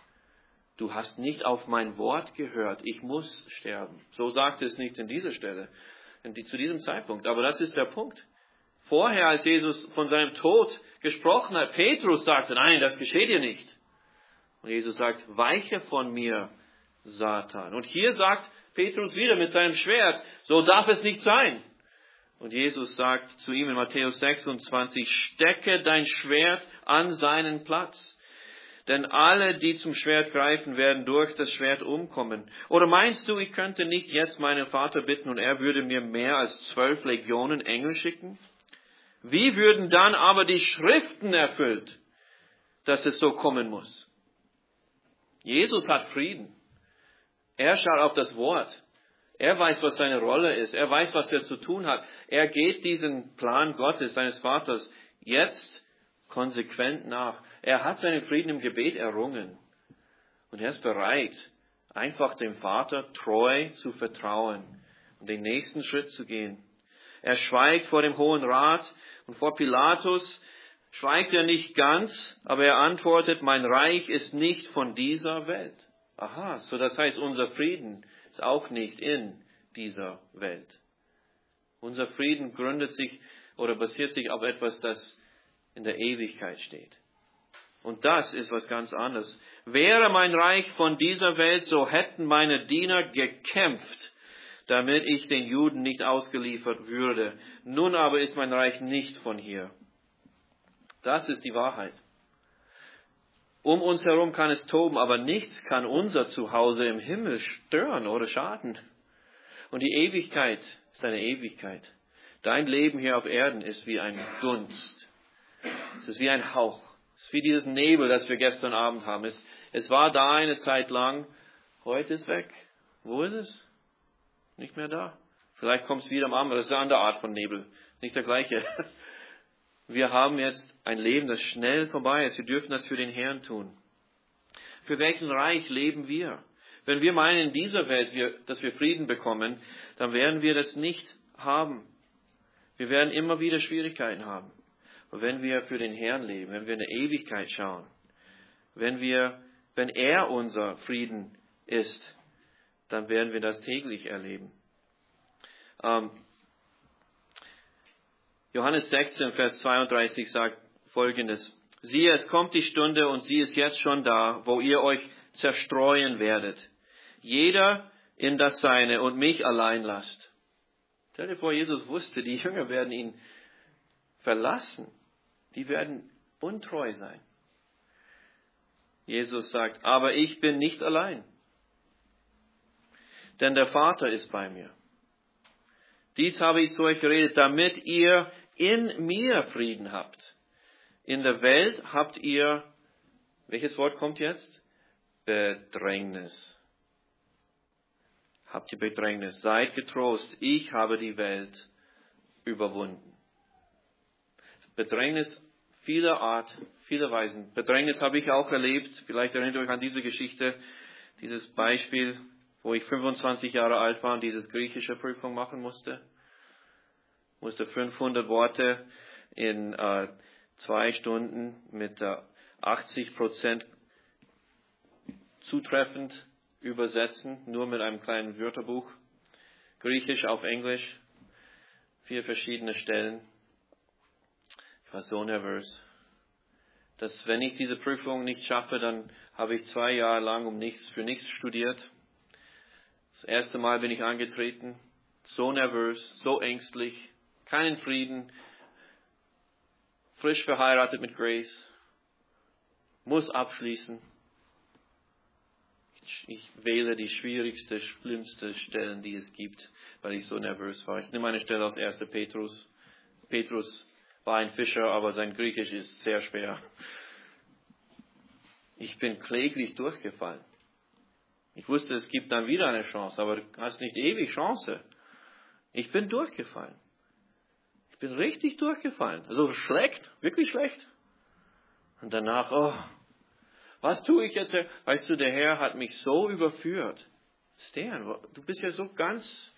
Du hast nicht auf mein Wort gehört, ich muss sterben. So sagt es nicht in dieser Stelle, in die, zu diesem Zeitpunkt. Aber das ist der Punkt. Vorher, als Jesus von seinem Tod gesprochen hat, Petrus sagte, nein, das geschieht dir nicht. Und Jesus sagt, weiche von mir, Satan. Und hier sagt Petrus wieder mit seinem Schwert, so darf es nicht sein. Und Jesus sagt zu ihm in Matthäus sechsundzwanzig, stecke dein Schwert an seinen Platz. Denn alle, die zum Schwert greifen, werden durch das Schwert umkommen. Oder meinst du, ich könnte nicht jetzt meinen Vater bitten und er würde mir mehr als zwölf Legionen Engel schicken? Wie würden dann aber die Schriften erfüllt, dass es so kommen muss? Jesus hat Frieden. Er schaut auf das Wort. Er weiß, was seine Rolle ist. Er weiß, was er zu tun hat. Er geht diesen Plan Gottes, seines Vaters, jetzt konsequent nach. Er hat seinen Frieden im Gebet errungen. Und er ist bereit, einfach dem Vater treu zu vertrauen und den nächsten Schritt zu gehen. Er schweigt vor dem Hohen Rat und vor Pilatus schweigt er nicht ganz, aber er antwortet, mein Reich ist nicht von dieser Welt. Aha, so das heißt, unser Frieden ist auch nicht in dieser Welt. Unser Frieden gründet sich oder basiert sich auf etwas, das in der Ewigkeit steht. Und das ist was ganz anderes. Wäre mein Reich von dieser Welt, so hätten meine Diener gekämpft, damit ich den Juden nicht ausgeliefert würde. Nun aber ist mein Reich nicht von hier. Das ist die Wahrheit. Um uns herum kann es toben, aber nichts kann unser Zuhause im Himmel stören oder schaden. Und die Ewigkeit ist eine Ewigkeit. Dein Leben hier auf Erden ist wie ein Dunst. Es ist wie ein Hauch. Es ist wie dieses Nebel, das wir gestern Abend haben. Es, es war da eine Zeit lang. Heute ist weg. Wo ist es? Nicht mehr da. Vielleicht kommt es wieder am Abend. Das ist eine andere Art von Nebel. Nicht der gleiche. Wir haben jetzt ein Leben, das schnell vorbei ist. Wir dürfen das für den Herrn tun. Für welchen Reich leben wir? Wenn wir meinen, in dieser Welt, wir, dass wir Frieden bekommen, dann werden wir das nicht haben. Wir werden immer wieder Schwierigkeiten haben. Und wenn wir für den Herrn leben, wenn wir in der Ewigkeit schauen, wenn wir, wenn er unser Frieden ist, dann werden wir das täglich erleben. Ähm, Johannes sechzehn, Vers zweiunddreißig sagt Folgendes. Siehe, es kommt die Stunde und sie ist jetzt schon da, wo ihr euch zerstreuen werdet. Jeder in das Seine und mich allein lasst. Stell dir vor, Jesus wusste, die Jünger werden ihn verlassen. Die werden untreu sein. Jesus sagt, aber ich bin nicht allein. Denn der Vater ist bei mir. Dies habe ich zu euch geredet, damit ihr in mir Frieden habt. In der Welt habt ihr, welches Wort kommt jetzt? Bedrängnis. Habt ihr Bedrängnis? Seid getrost, ich habe die Welt überwunden. Bedrängnis vieler Art, vieler Weisen. Bedrängnis habe ich auch erlebt. Vielleicht erinnert ihr euch an diese Geschichte, dieses Beispiel, wo ich fünfundzwanzig Jahre alt war und diese griechische Prüfung machen musste. Ich musste fünfhundert Worte in äh, zwei Stunden mit äh, achtzig Prozent zutreffend übersetzen, nur mit einem kleinen Wörterbuch. Griechisch auf Englisch, vier verschiedene Stellen. Ich war so nervös, dass wenn ich diese Prüfung nicht schaffe, dann habe ich zwei Jahre lang um nichts, für nichts studiert. Das erste Mal bin ich angetreten, so nervös, so ängstlich, keinen Frieden, frisch verheiratet mit Grace, muss abschließen. Ich wähle die schwierigste, schlimmste Stellen, die es gibt, weil ich so nervös war. Ich nehme eine Stelle aus erster Petrus. Petrus war ein Fischer, aber sein Griechisch ist sehr schwer. Ich bin kläglich durchgefallen. Ich wusste, es gibt dann wieder eine Chance, aber du hast nicht ewig Chance. Ich bin durchgefallen. Ich bin richtig durchgefallen. Also schlecht, wirklich schlecht. Und danach, oh, was tue ich jetzt? Weißt du, der Herr hat mich so überführt. Stan, du bist ja so ganz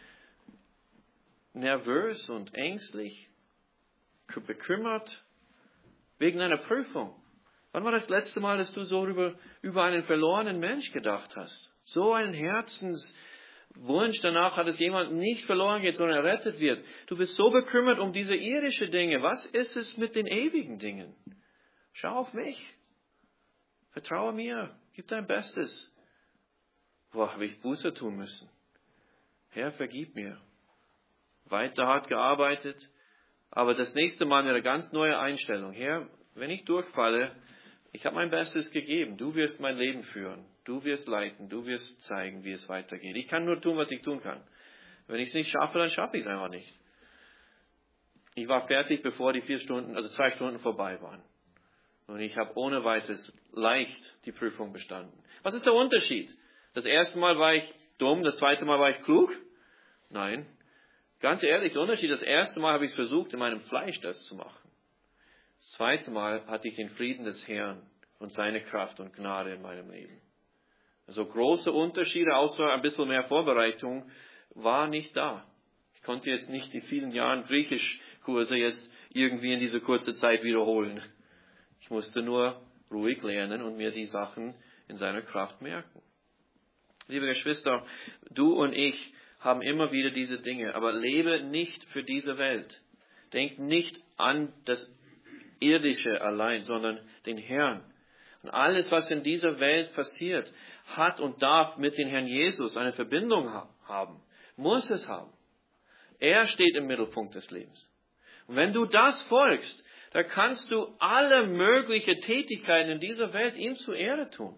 nervös und ängstlich, bekümmert wegen einer Prüfung. Wann war das letzte Mal, dass du so über, über einen verlorenen Mensch gedacht hast? So einen Herzenswunsch danach hat es jemand nicht verloren geht, sondern errettet wird. Du bist so bekümmert um diese irdischen Dinge. Was ist es mit den ewigen Dingen? Schau auf mich. Vertraue mir. Gib dein Bestes. Boah, habe ich Buße tun müssen. Herr, vergib mir. Weiter hart gearbeitet. Aber das nächste Mal eine ganz neue Einstellung. Herr, wenn ich durchfalle, ich habe mein Bestes gegeben. Du wirst mein Leben führen. Du wirst leiten. Du wirst zeigen, wie es weitergeht. Ich kann nur tun, was ich tun kann. Wenn ich es nicht schaffe, dann schaffe ich es einfach nicht. Ich war fertig, bevor die vier Stunden, also zwei Stunden vorbei waren. Und ich habe ohne weiteres leicht die Prüfung bestanden. Was ist der Unterschied? Das erste Mal war ich dumm, das zweite Mal war ich klug? Nein. Ganz ehrlich, der Unterschied, das erste Mal habe ich es versucht, in meinem Fleisch das zu machen. Das zweite Mal hatte ich den Frieden des Herrn und seine Kraft und Gnade in meinem Leben. Also große Unterschiede, außer ein bisschen mehr Vorbereitung, war nicht da. Ich konnte jetzt nicht die vielen Jahre Griechischkurse jetzt irgendwie in diese kurze Zeit wiederholen. Ich musste nur ruhig lernen und mir die Sachen in seiner Kraft merken. Liebe Geschwister, du und ich haben immer wieder diese Dinge, aber lebe nicht für diese Welt. Denk nicht an das Irdische allein, sondern den Herrn. Und alles, was in dieser Welt passiert, hat und darf mit dem Herrn Jesus eine Verbindung haben. Muss es haben. Er steht im Mittelpunkt des Lebens. Und wenn du das folgst, dann kannst du alle möglichen Tätigkeiten in dieser Welt ihm zur Ehre tun.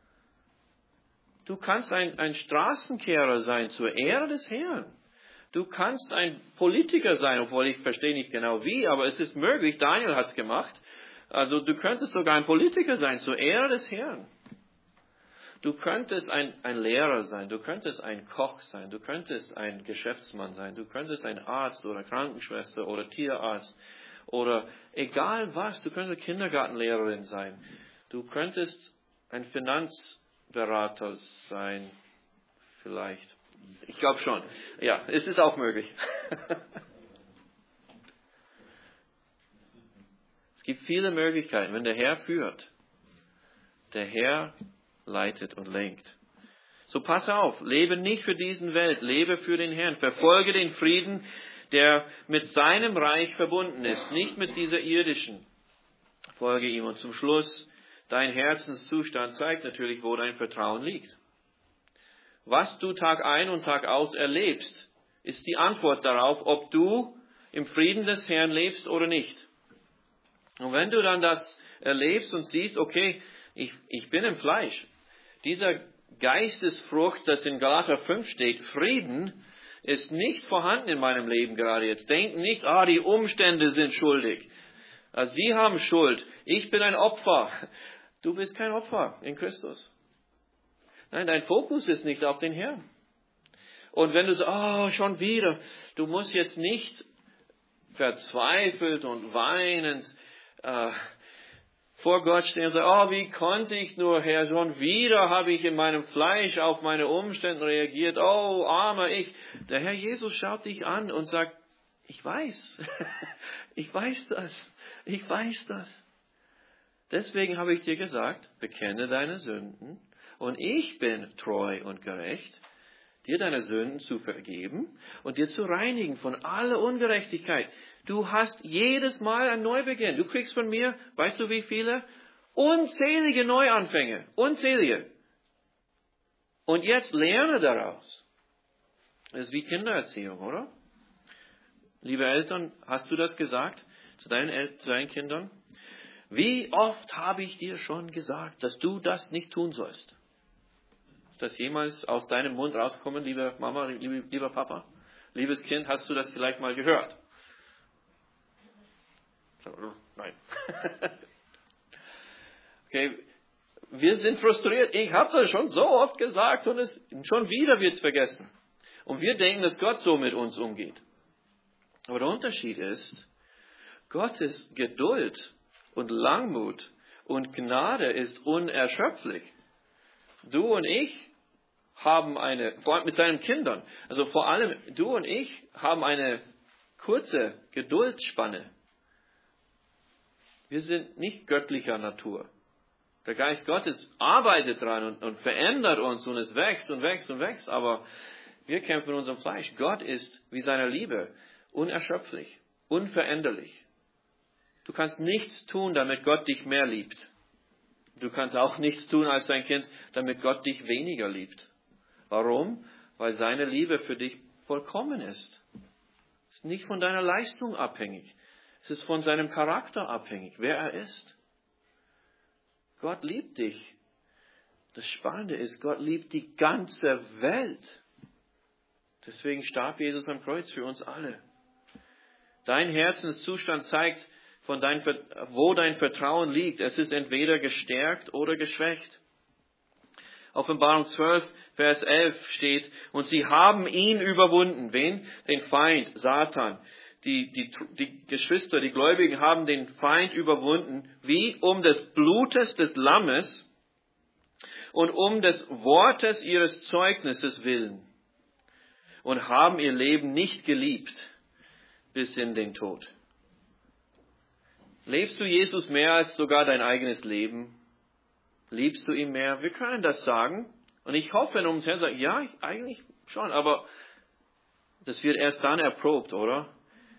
Du kannst ein, ein Straßenkehrer sein zur Ehre des Herrn. Du kannst ein Politiker sein, obwohl ich verstehe nicht genau wie, aber es ist möglich. Daniel hat es gemacht. Also du könntest sogar ein Politiker sein zur Ehre des Herrn. Du könntest ein, ein Lehrer sein, du könntest ein Koch sein, du könntest ein Geschäftsmann sein, du könntest ein Arzt oder Krankenschwester oder Tierarzt oder egal was, du könntest Kindergartenlehrerin sein, du könntest ein Finanzberater sein, vielleicht. Ich glaube schon. Ja, es ist auch möglich. Es gibt viele Möglichkeiten, wenn der Herr führt. Der Herr leitet und lenkt. So pass auf, lebe nicht für diesen Welt, lebe für den Herrn. Verfolge den Frieden, der mit seinem Reich verbunden ist, nicht mit dieser irdischen. Folge ihm. Und zum Schluss, dein Herzenszustand zeigt natürlich, wo dein Vertrauen liegt. Was du Tag ein und Tag aus erlebst, ist die Antwort darauf, ob du im Frieden des Herrn lebst oder nicht. Und wenn du dann das erlebst und siehst, okay, ich, ich bin im Fleisch, dieser Geistesfrucht, das in Galater fünf steht, Frieden, ist nicht vorhanden in meinem Leben gerade jetzt. Denk nicht, ah, die Umstände sind schuldig. Also sie haben Schuld. Ich bin ein Opfer. Du bist kein Opfer in Christus. Nein, dein Fokus ist nicht auf den Herrn. Und wenn du sagst, oh, schon wieder, du musst jetzt nicht verzweifelt und weinend äh, vor Gott stehen und sagen, oh, wie konnte ich nur, Herr, schon wieder habe ich in meinem Fleisch auf meine Umstände reagiert, oh, armer ich. Der Herr Jesus schaut dich an und sagt, ich weiß, ich weiß das, ich weiß das. Deswegen habe ich dir gesagt, bekenne deine Sünden und ich bin treu und gerecht, dir deine Sünden zu vergeben und dir zu reinigen von aller Ungerechtigkeit. Du hast jedes Mal ein Neubeginn. Du kriegst von mir, weißt du wie viele? Unzählige Neuanfänge. Unzählige. Und jetzt lerne daraus. Das ist wie Kindererziehung, oder? Liebe Eltern, hast du das gesagt zu deinen, El- zu deinen Kindern? Wie oft habe ich dir schon gesagt, dass du das nicht tun sollst? Ist das jemals aus deinem Mund rausgekommen, liebe Mama, liebe, lieber Papa? Liebes Kind, hast du das vielleicht mal gehört? Nein. Okay, wir sind frustriert. Ich habe das schon so oft gesagt und es, schon wieder wird es vergessen. Und wir denken, dass Gott so mit uns umgeht. Aber der Unterschied ist, Gottes Geduld und Langmut und Gnade ist unerschöpflich. Du und ich haben eine, vor allem mit seinen Kindern, also vor allem du und ich haben eine kurze Geduldsspanne. Wir sind nicht göttlicher Natur. Der Geist Gottes arbeitet dran und, und verändert uns und es wächst und wächst und wächst, aber wir kämpfen in unserem Fleisch. Gott ist wie seine Liebe unerschöpflich, unveränderlich. Du kannst nichts tun, damit Gott dich mehr liebt. Du kannst auch nichts tun als dein Kind, damit Gott dich weniger liebt. Warum? Weil seine Liebe für dich vollkommen ist. Es ist nicht von deiner Leistung abhängig. Es ist von seinem Charakter abhängig, wer er ist. Gott liebt dich. Das Spannende ist, Gott liebt die ganze Welt. Deswegen starb Jesus am Kreuz für uns alle. Dein Herzenszustand zeigt, von dein, wo dein Vertrauen liegt. Es ist entweder gestärkt oder geschwächt. Offenbarung zwölf, Vers elf steht, und sie haben ihn überwunden. Wen? Den Feind, Satan. Die, die, die Geschwister, die Gläubigen haben den Feind überwunden, wie um des Blutes des Lammes und um des Wortes ihres Zeugnisses willen und haben ihr Leben nicht geliebt bis in den Tod. Lebst du Jesus mehr als sogar dein eigenes Leben? Liebst du ihn mehr? Wir können das sagen. Und ich hoffe, wenn uns Herr sagt, ja, ich, eigentlich schon, aber das wird erst dann erprobt, oder?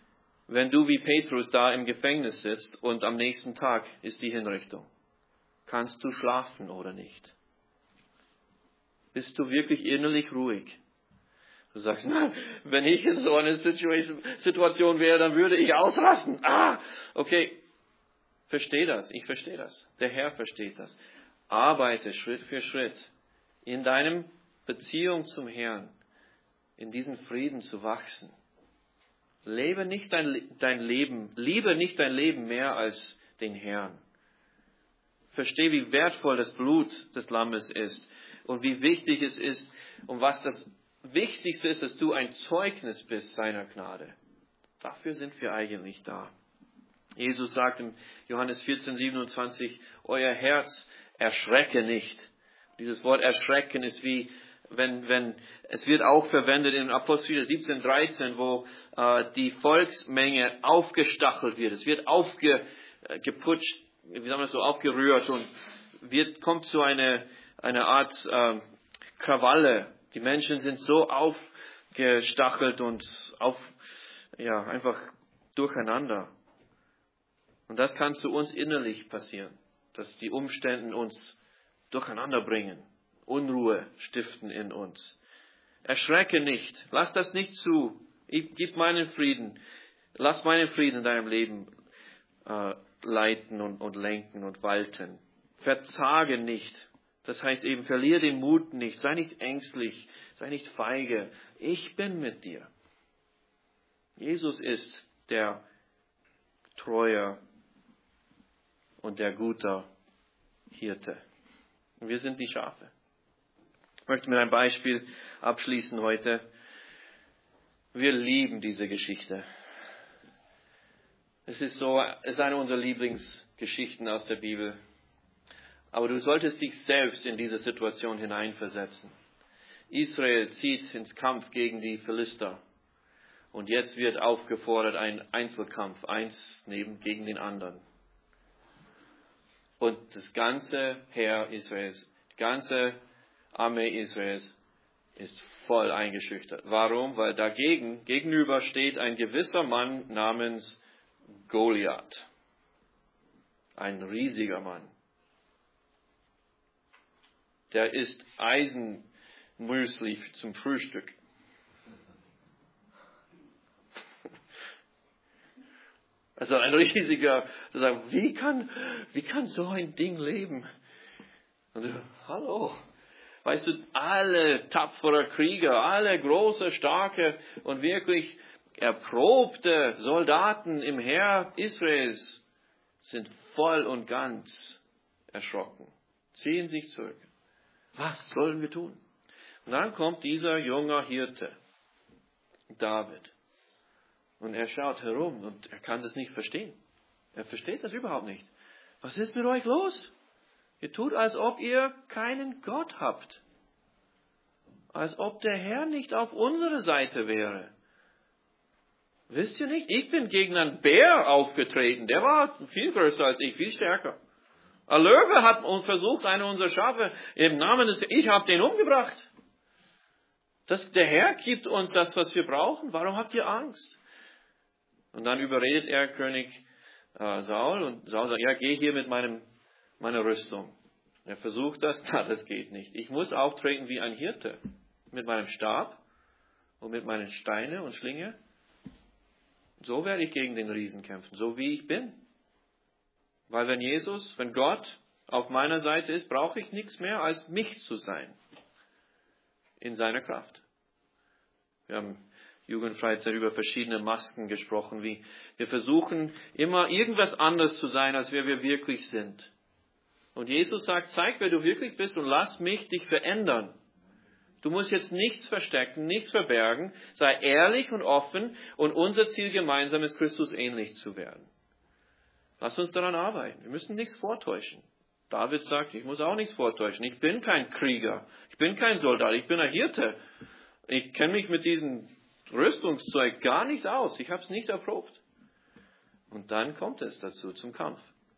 wenn du wie Petrus da im Gefängnis sitzt und am nächsten Tag ist die Hinrichtung? Kannst du schlafen oder nicht? Bist du wirklich innerlich ruhig? Du sagst, na, wenn ich in so einer Situation wäre, dann würde ich ausrasten. Ah, okay, verstehe das, ich verstehe das. Der Herr versteht das. Arbeite Schritt für Schritt in deinem Beziehung zum Herrn, in diesem Frieden zu wachsen. Lebe nicht dein, dein Leben, liebe nicht dein Leben mehr als den Herrn. Verstehe, wie wertvoll das Blut des Lammes ist und wie wichtig es ist und was das Wichtigste ist, dass du ein Zeugnis bist seiner Gnade. Dafür sind wir eigentlich da. Jesus sagt in Johannes vierzehn, siebenundzwanzig, euer Herz erschrecke nicht. Dieses Wort erschrecken ist wie, wenn, wenn, es wird auch verwendet in Apostel siebzehn, dreizehn, wo äh, die Volksmenge aufgestachelt wird. Es wird aufgeputscht, wie sagen wir das so, aufgerührt und wird, kommt zu einer eine Art äh, Krawalle. Die Menschen sind so aufgestachelt und auf, ja, einfach durcheinander. Und das kann zu uns innerlich passieren, dass die Umstände uns durcheinander bringen, Unruhe stiften in uns. Erschrecke nicht, lass das nicht zu, gib meinen Frieden, lass meinen Frieden in deinem Leben äh, leiten und, und lenken und walten. Verzage nicht. Das heißt eben, verliere den Mut nicht, sei nicht ängstlich, sei nicht feige. Ich bin mit dir. Jesus ist der treue und der gute Hirte. Und wir sind die Schafe. Ich möchte mit einem Beispiel abschließen heute. Wir lieben diese Geschichte. Es ist so, es ist eine unserer Lieblingsgeschichten aus der Bibel. Aber du solltest dich selbst in diese Situation hineinversetzen. Israel zieht ins Kampf gegen die Philister. Und jetzt wird aufgefordert, ein Einzelkampf, eins neben gegen den anderen. Und das ganze Heer Israels, die ganze Armee Israels ist voll eingeschüchtert. Warum? Weil dagegen, gegenüber steht ein gewisser Mann namens Goliath. Ein riesiger Mann. Der isst Eisenmüsli zum Frühstück. Also ein riesiger, der sagt, wie kann, wie kann so ein Ding leben? Und du, hallo, weißt du, alle tapfere Krieger, alle große, starke und wirklich erprobte Soldaten im Heer Israels sind voll und ganz erschrocken, ziehen sich zurück. Was sollen wir tun? Und dann kommt dieser junge Hirte, David. Und er schaut herum und er kann das nicht verstehen. Er versteht das überhaupt nicht. Was ist mit euch los? Ihr tut, als ob ihr keinen Gott habt. Als ob der Herr nicht auf unserer Seite wäre. Wisst ihr nicht? Ich bin gegen einen Bär aufgetreten. Der war viel größer als ich, viel stärker. Ein Löwe hat uns versucht, eine unserer Schafe, im Namen des, ich habe den umgebracht. Das, der Herr gibt uns das, was wir brauchen. Warum habt ihr Angst? Und dann überredet er König äh, Saul und Saul sagt, ja, geh hier mit meinem, meiner Rüstung. Er versucht das, na, das geht nicht. Ich muss auftreten wie ein Hirte. Mit meinem Stab und mit meinen Steine und Schlinge. So werde ich gegen den Riesen kämpfen, so wie ich bin. Weil wenn Jesus, wenn Gott auf meiner Seite ist, brauche ich nichts mehr, als mich zu sein. In seiner Kraft. Wir haben Jugendfreizeit über verschiedene Masken gesprochen, wie wir versuchen immer irgendwas anderes zu sein, als wer wir wirklich sind. Und Jesus sagt, zeig, wer du wirklich bist und lass mich dich verändern. Du musst jetzt nichts verstecken, nichts verbergen, sei ehrlich und offen und unser Ziel gemeinsam ist, Christus ähnlich zu werden. Lass uns daran arbeiten. Wir müssen nichts vortäuschen. David sagt, ich muss auch nichts vortäuschen. Ich bin kein Krieger. Ich bin kein Soldat. Ich bin ein Hirte. Ich kenne mich mit diesem Rüstungszeug gar nicht aus. Ich habe es nicht erprobt. Und dann kommt es dazu zum Kampf.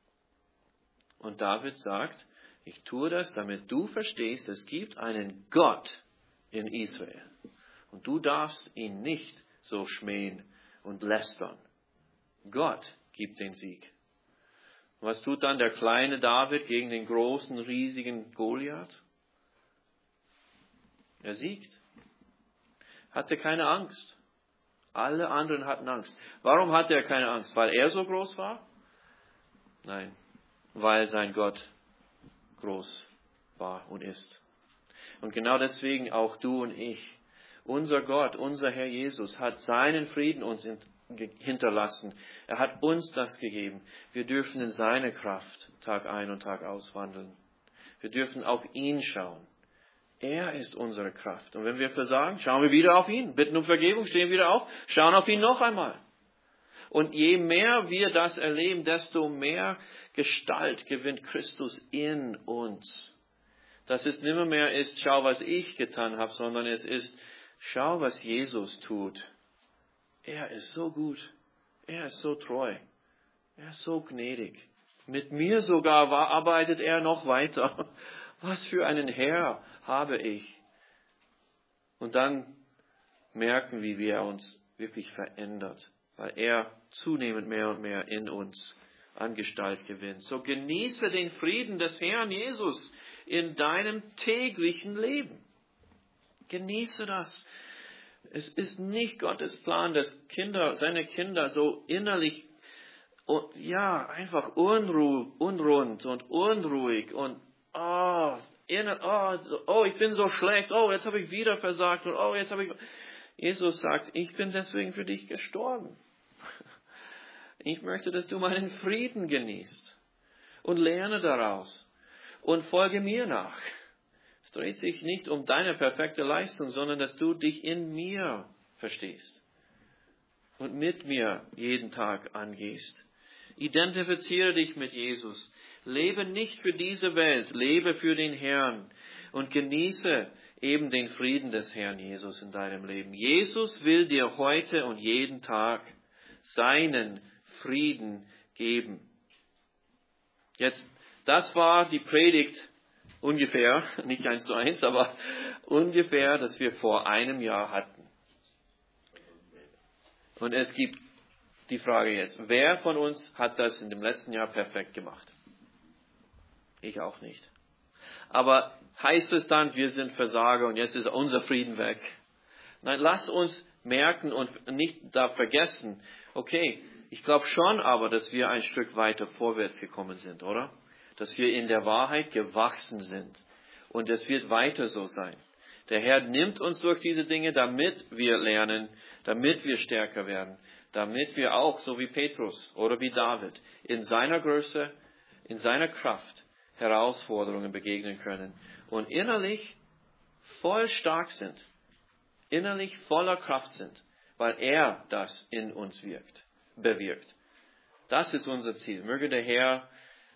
Und David sagt, ich tue das, damit du verstehst, es gibt einen Gott in Israel. Und du darfst ihn nicht so schmähen und lästern. Gott gibt den Sieg. Was tut dann der kleine David gegen den großen, riesigen Goliath? Er siegt. Hatte keine Angst. Alle anderen hatten Angst. Warum hatte er keine Angst? Weil er so groß war? Nein, weil sein Gott groß war und ist. Und genau deswegen auch du und ich. Unser Gott, unser Herr Jesus hat seinen Frieden uns hinterlassen. Er hat uns das gegeben. Wir dürfen in seine Kraft Tag ein und Tag aus wandeln. Wir dürfen auf ihn schauen. Er ist unsere Kraft. Und wenn wir versagen, schauen wir wieder auf ihn. Bitten um Vergebung, stehen wieder auf, schauen auf ihn noch einmal. Und je mehr wir das erleben, desto mehr Gestalt gewinnt Christus in uns. Dass es nimmer mehr ist, schau, was ich getan habe, sondern es ist, schau, was Jesus tut. Er ist so gut. Er ist so treu. Er ist so gnädig. Mit mir sogar war, arbeitet er noch weiter. Was für einen Herr habe ich. Und dann merken wir, wie er uns wirklich verändert, weil er zunehmend mehr und mehr in uns an Gestalt gewinnt. So genieße den Frieden des Herrn Jesus in deinem täglichen Leben. Genieße das. Es ist nicht Gottes Plan, dass Kinder, seine Kinder so innerlich, ja, einfach unruh, unrund und unruhig und oh, inner, oh, so, oh, ich bin so schlecht, oh, jetzt habe ich wieder versagt und oh, jetzt habe ich... Jesus sagt, ich bin deswegen für dich gestorben. Ich möchte, dass du meinen Frieden genießt und lerne daraus und folge mir nach. Es dreht sich nicht um deine perfekte Leistung, sondern dass du dich in mir verstehst und mit mir jeden Tag angehst. Identifiziere dich mit Jesus. Lebe nicht für diese Welt, lebe für den Herrn und genieße eben den Frieden des Herrn Jesus in deinem Leben. Jesus will dir heute und jeden Tag seinen Frieden geben. Jetzt, das war die Predigt ungefähr, nicht eins zu eins, aber ungefähr, das wir vor einem Jahr hatten. Und es gibt die Frage jetzt, wer von uns hat das in dem letzten Jahr perfekt gemacht? Ich auch nicht. Aber heißt es dann, wir sind Versager und jetzt ist unser Frieden weg? Nein, lass uns merken und nicht da vergessen, okay, ich glaube schon aber, dass wir ein Stück weiter vorwärts gekommen sind, oder? Dass wir in der Wahrheit gewachsen sind. Und es wird weiter so sein. Der Herr nimmt uns durch diese Dinge, damit wir lernen, damit wir stärker werden, damit wir auch, so wie Petrus oder wie David, in seiner Größe, in seiner Kraft Herausforderungen begegnen können und innerlich voll stark sind, innerlich voller Kraft sind, weil er das in uns wirkt, bewirkt. Das ist unser Ziel. Möge der Herr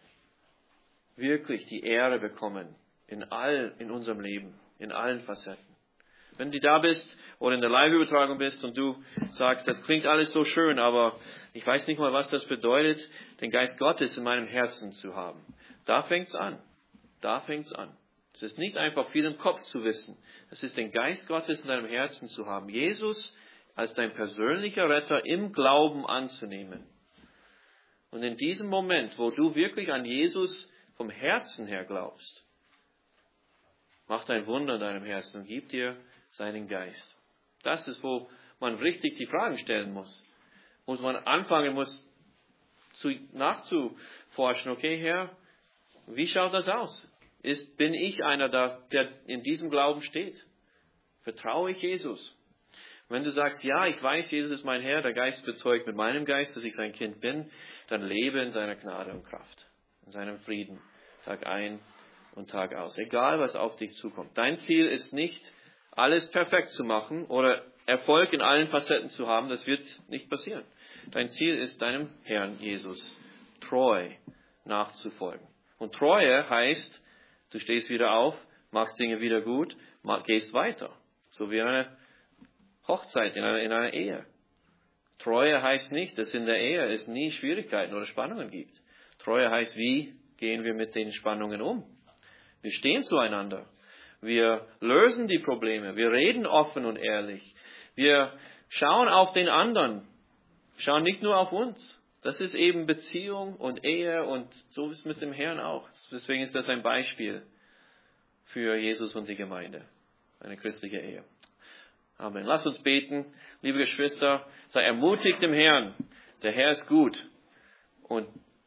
wirklich die Ehre bekommen in all, in unserem Leben, in allen Facetten. Wenn du da bist oder in der Live-Übertragung bist und du sagst, das klingt alles so schön, aber ich weiß nicht mal, was das bedeutet, den Geist Gottes in meinem Herzen zu haben. Da fängt's an. Da fängt's an. Es ist nicht einfach viel im Kopf zu wissen. Es ist den Geist Gottes in deinem Herzen zu haben. Jesus als dein persönlicher Retter im Glauben anzunehmen. Und in diesem Moment, wo du wirklich an Jesus vom Herzen her glaubst, macht ein Wunder in deinem Herzen und gibt dir seinen Geist. Das ist, wo man richtig die Fragen stellen muss. Wo man anfangen muss, zu, nachzuforschen. Okay, Herr, wie schaut das aus? Ist, bin ich einer, da, der in diesem Glauben steht? Vertraue ich Jesus? Wenn du sagst, ja, ich weiß, Jesus ist mein Herr, der Geist bezeugt mit meinem Geist, dass ich sein Kind bin, dann lebe in seiner Gnade und Kraft, in seinem Frieden, Tag ein und Tag aus. Egal, was auf dich zukommt. Dein Ziel ist nicht, alles perfekt zu machen oder Erfolg in allen Facetten zu haben. Das wird nicht passieren. Dein Ziel ist, deinem Herrn Jesus treu nachzufolgen. Und Treue heißt, du stehst wieder auf, machst Dinge wieder gut, gehst weiter. So wie eine Hochzeit in einer, in einer Ehe. Treue heißt nicht, dass in der Ehe es nie Schwierigkeiten oder Spannungen gibt. Treue heißt, wie gehen wir mit den Spannungen um? Wir stehen zueinander. Wir lösen die Probleme. Wir reden offen und ehrlich. Wir schauen auf den anderen. Schauen nicht nur auf uns. Das ist eben Beziehung und Ehe und so ist es mit dem Herrn auch. Deswegen ist das ein Beispiel für Jesus und die Gemeinde. Eine christliche Ehe. Amen. Lass uns beten. Liebe Geschwister, sei ermutigt im Herrn. Der Herr ist gut. Und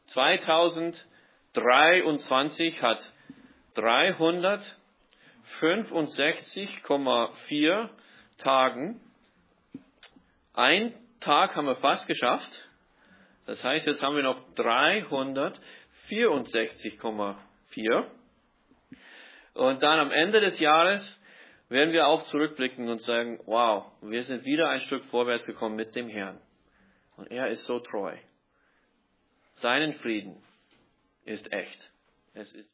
zweitausenddreiundzwanzig hat dreihundertfünfundsechzig Komma vier Tagen. Ein Tag haben wir fast geschafft. Das heißt, jetzt haben wir noch dreihundertvierundsechzig Komma vier. Und dann am Ende des Jahres werden wir auch zurückblicken und sagen, wow, wir sind wieder ein Stück vorwärts gekommen mit dem Herrn. Und er ist so treu. Seinen Frieden ist echt. Es ist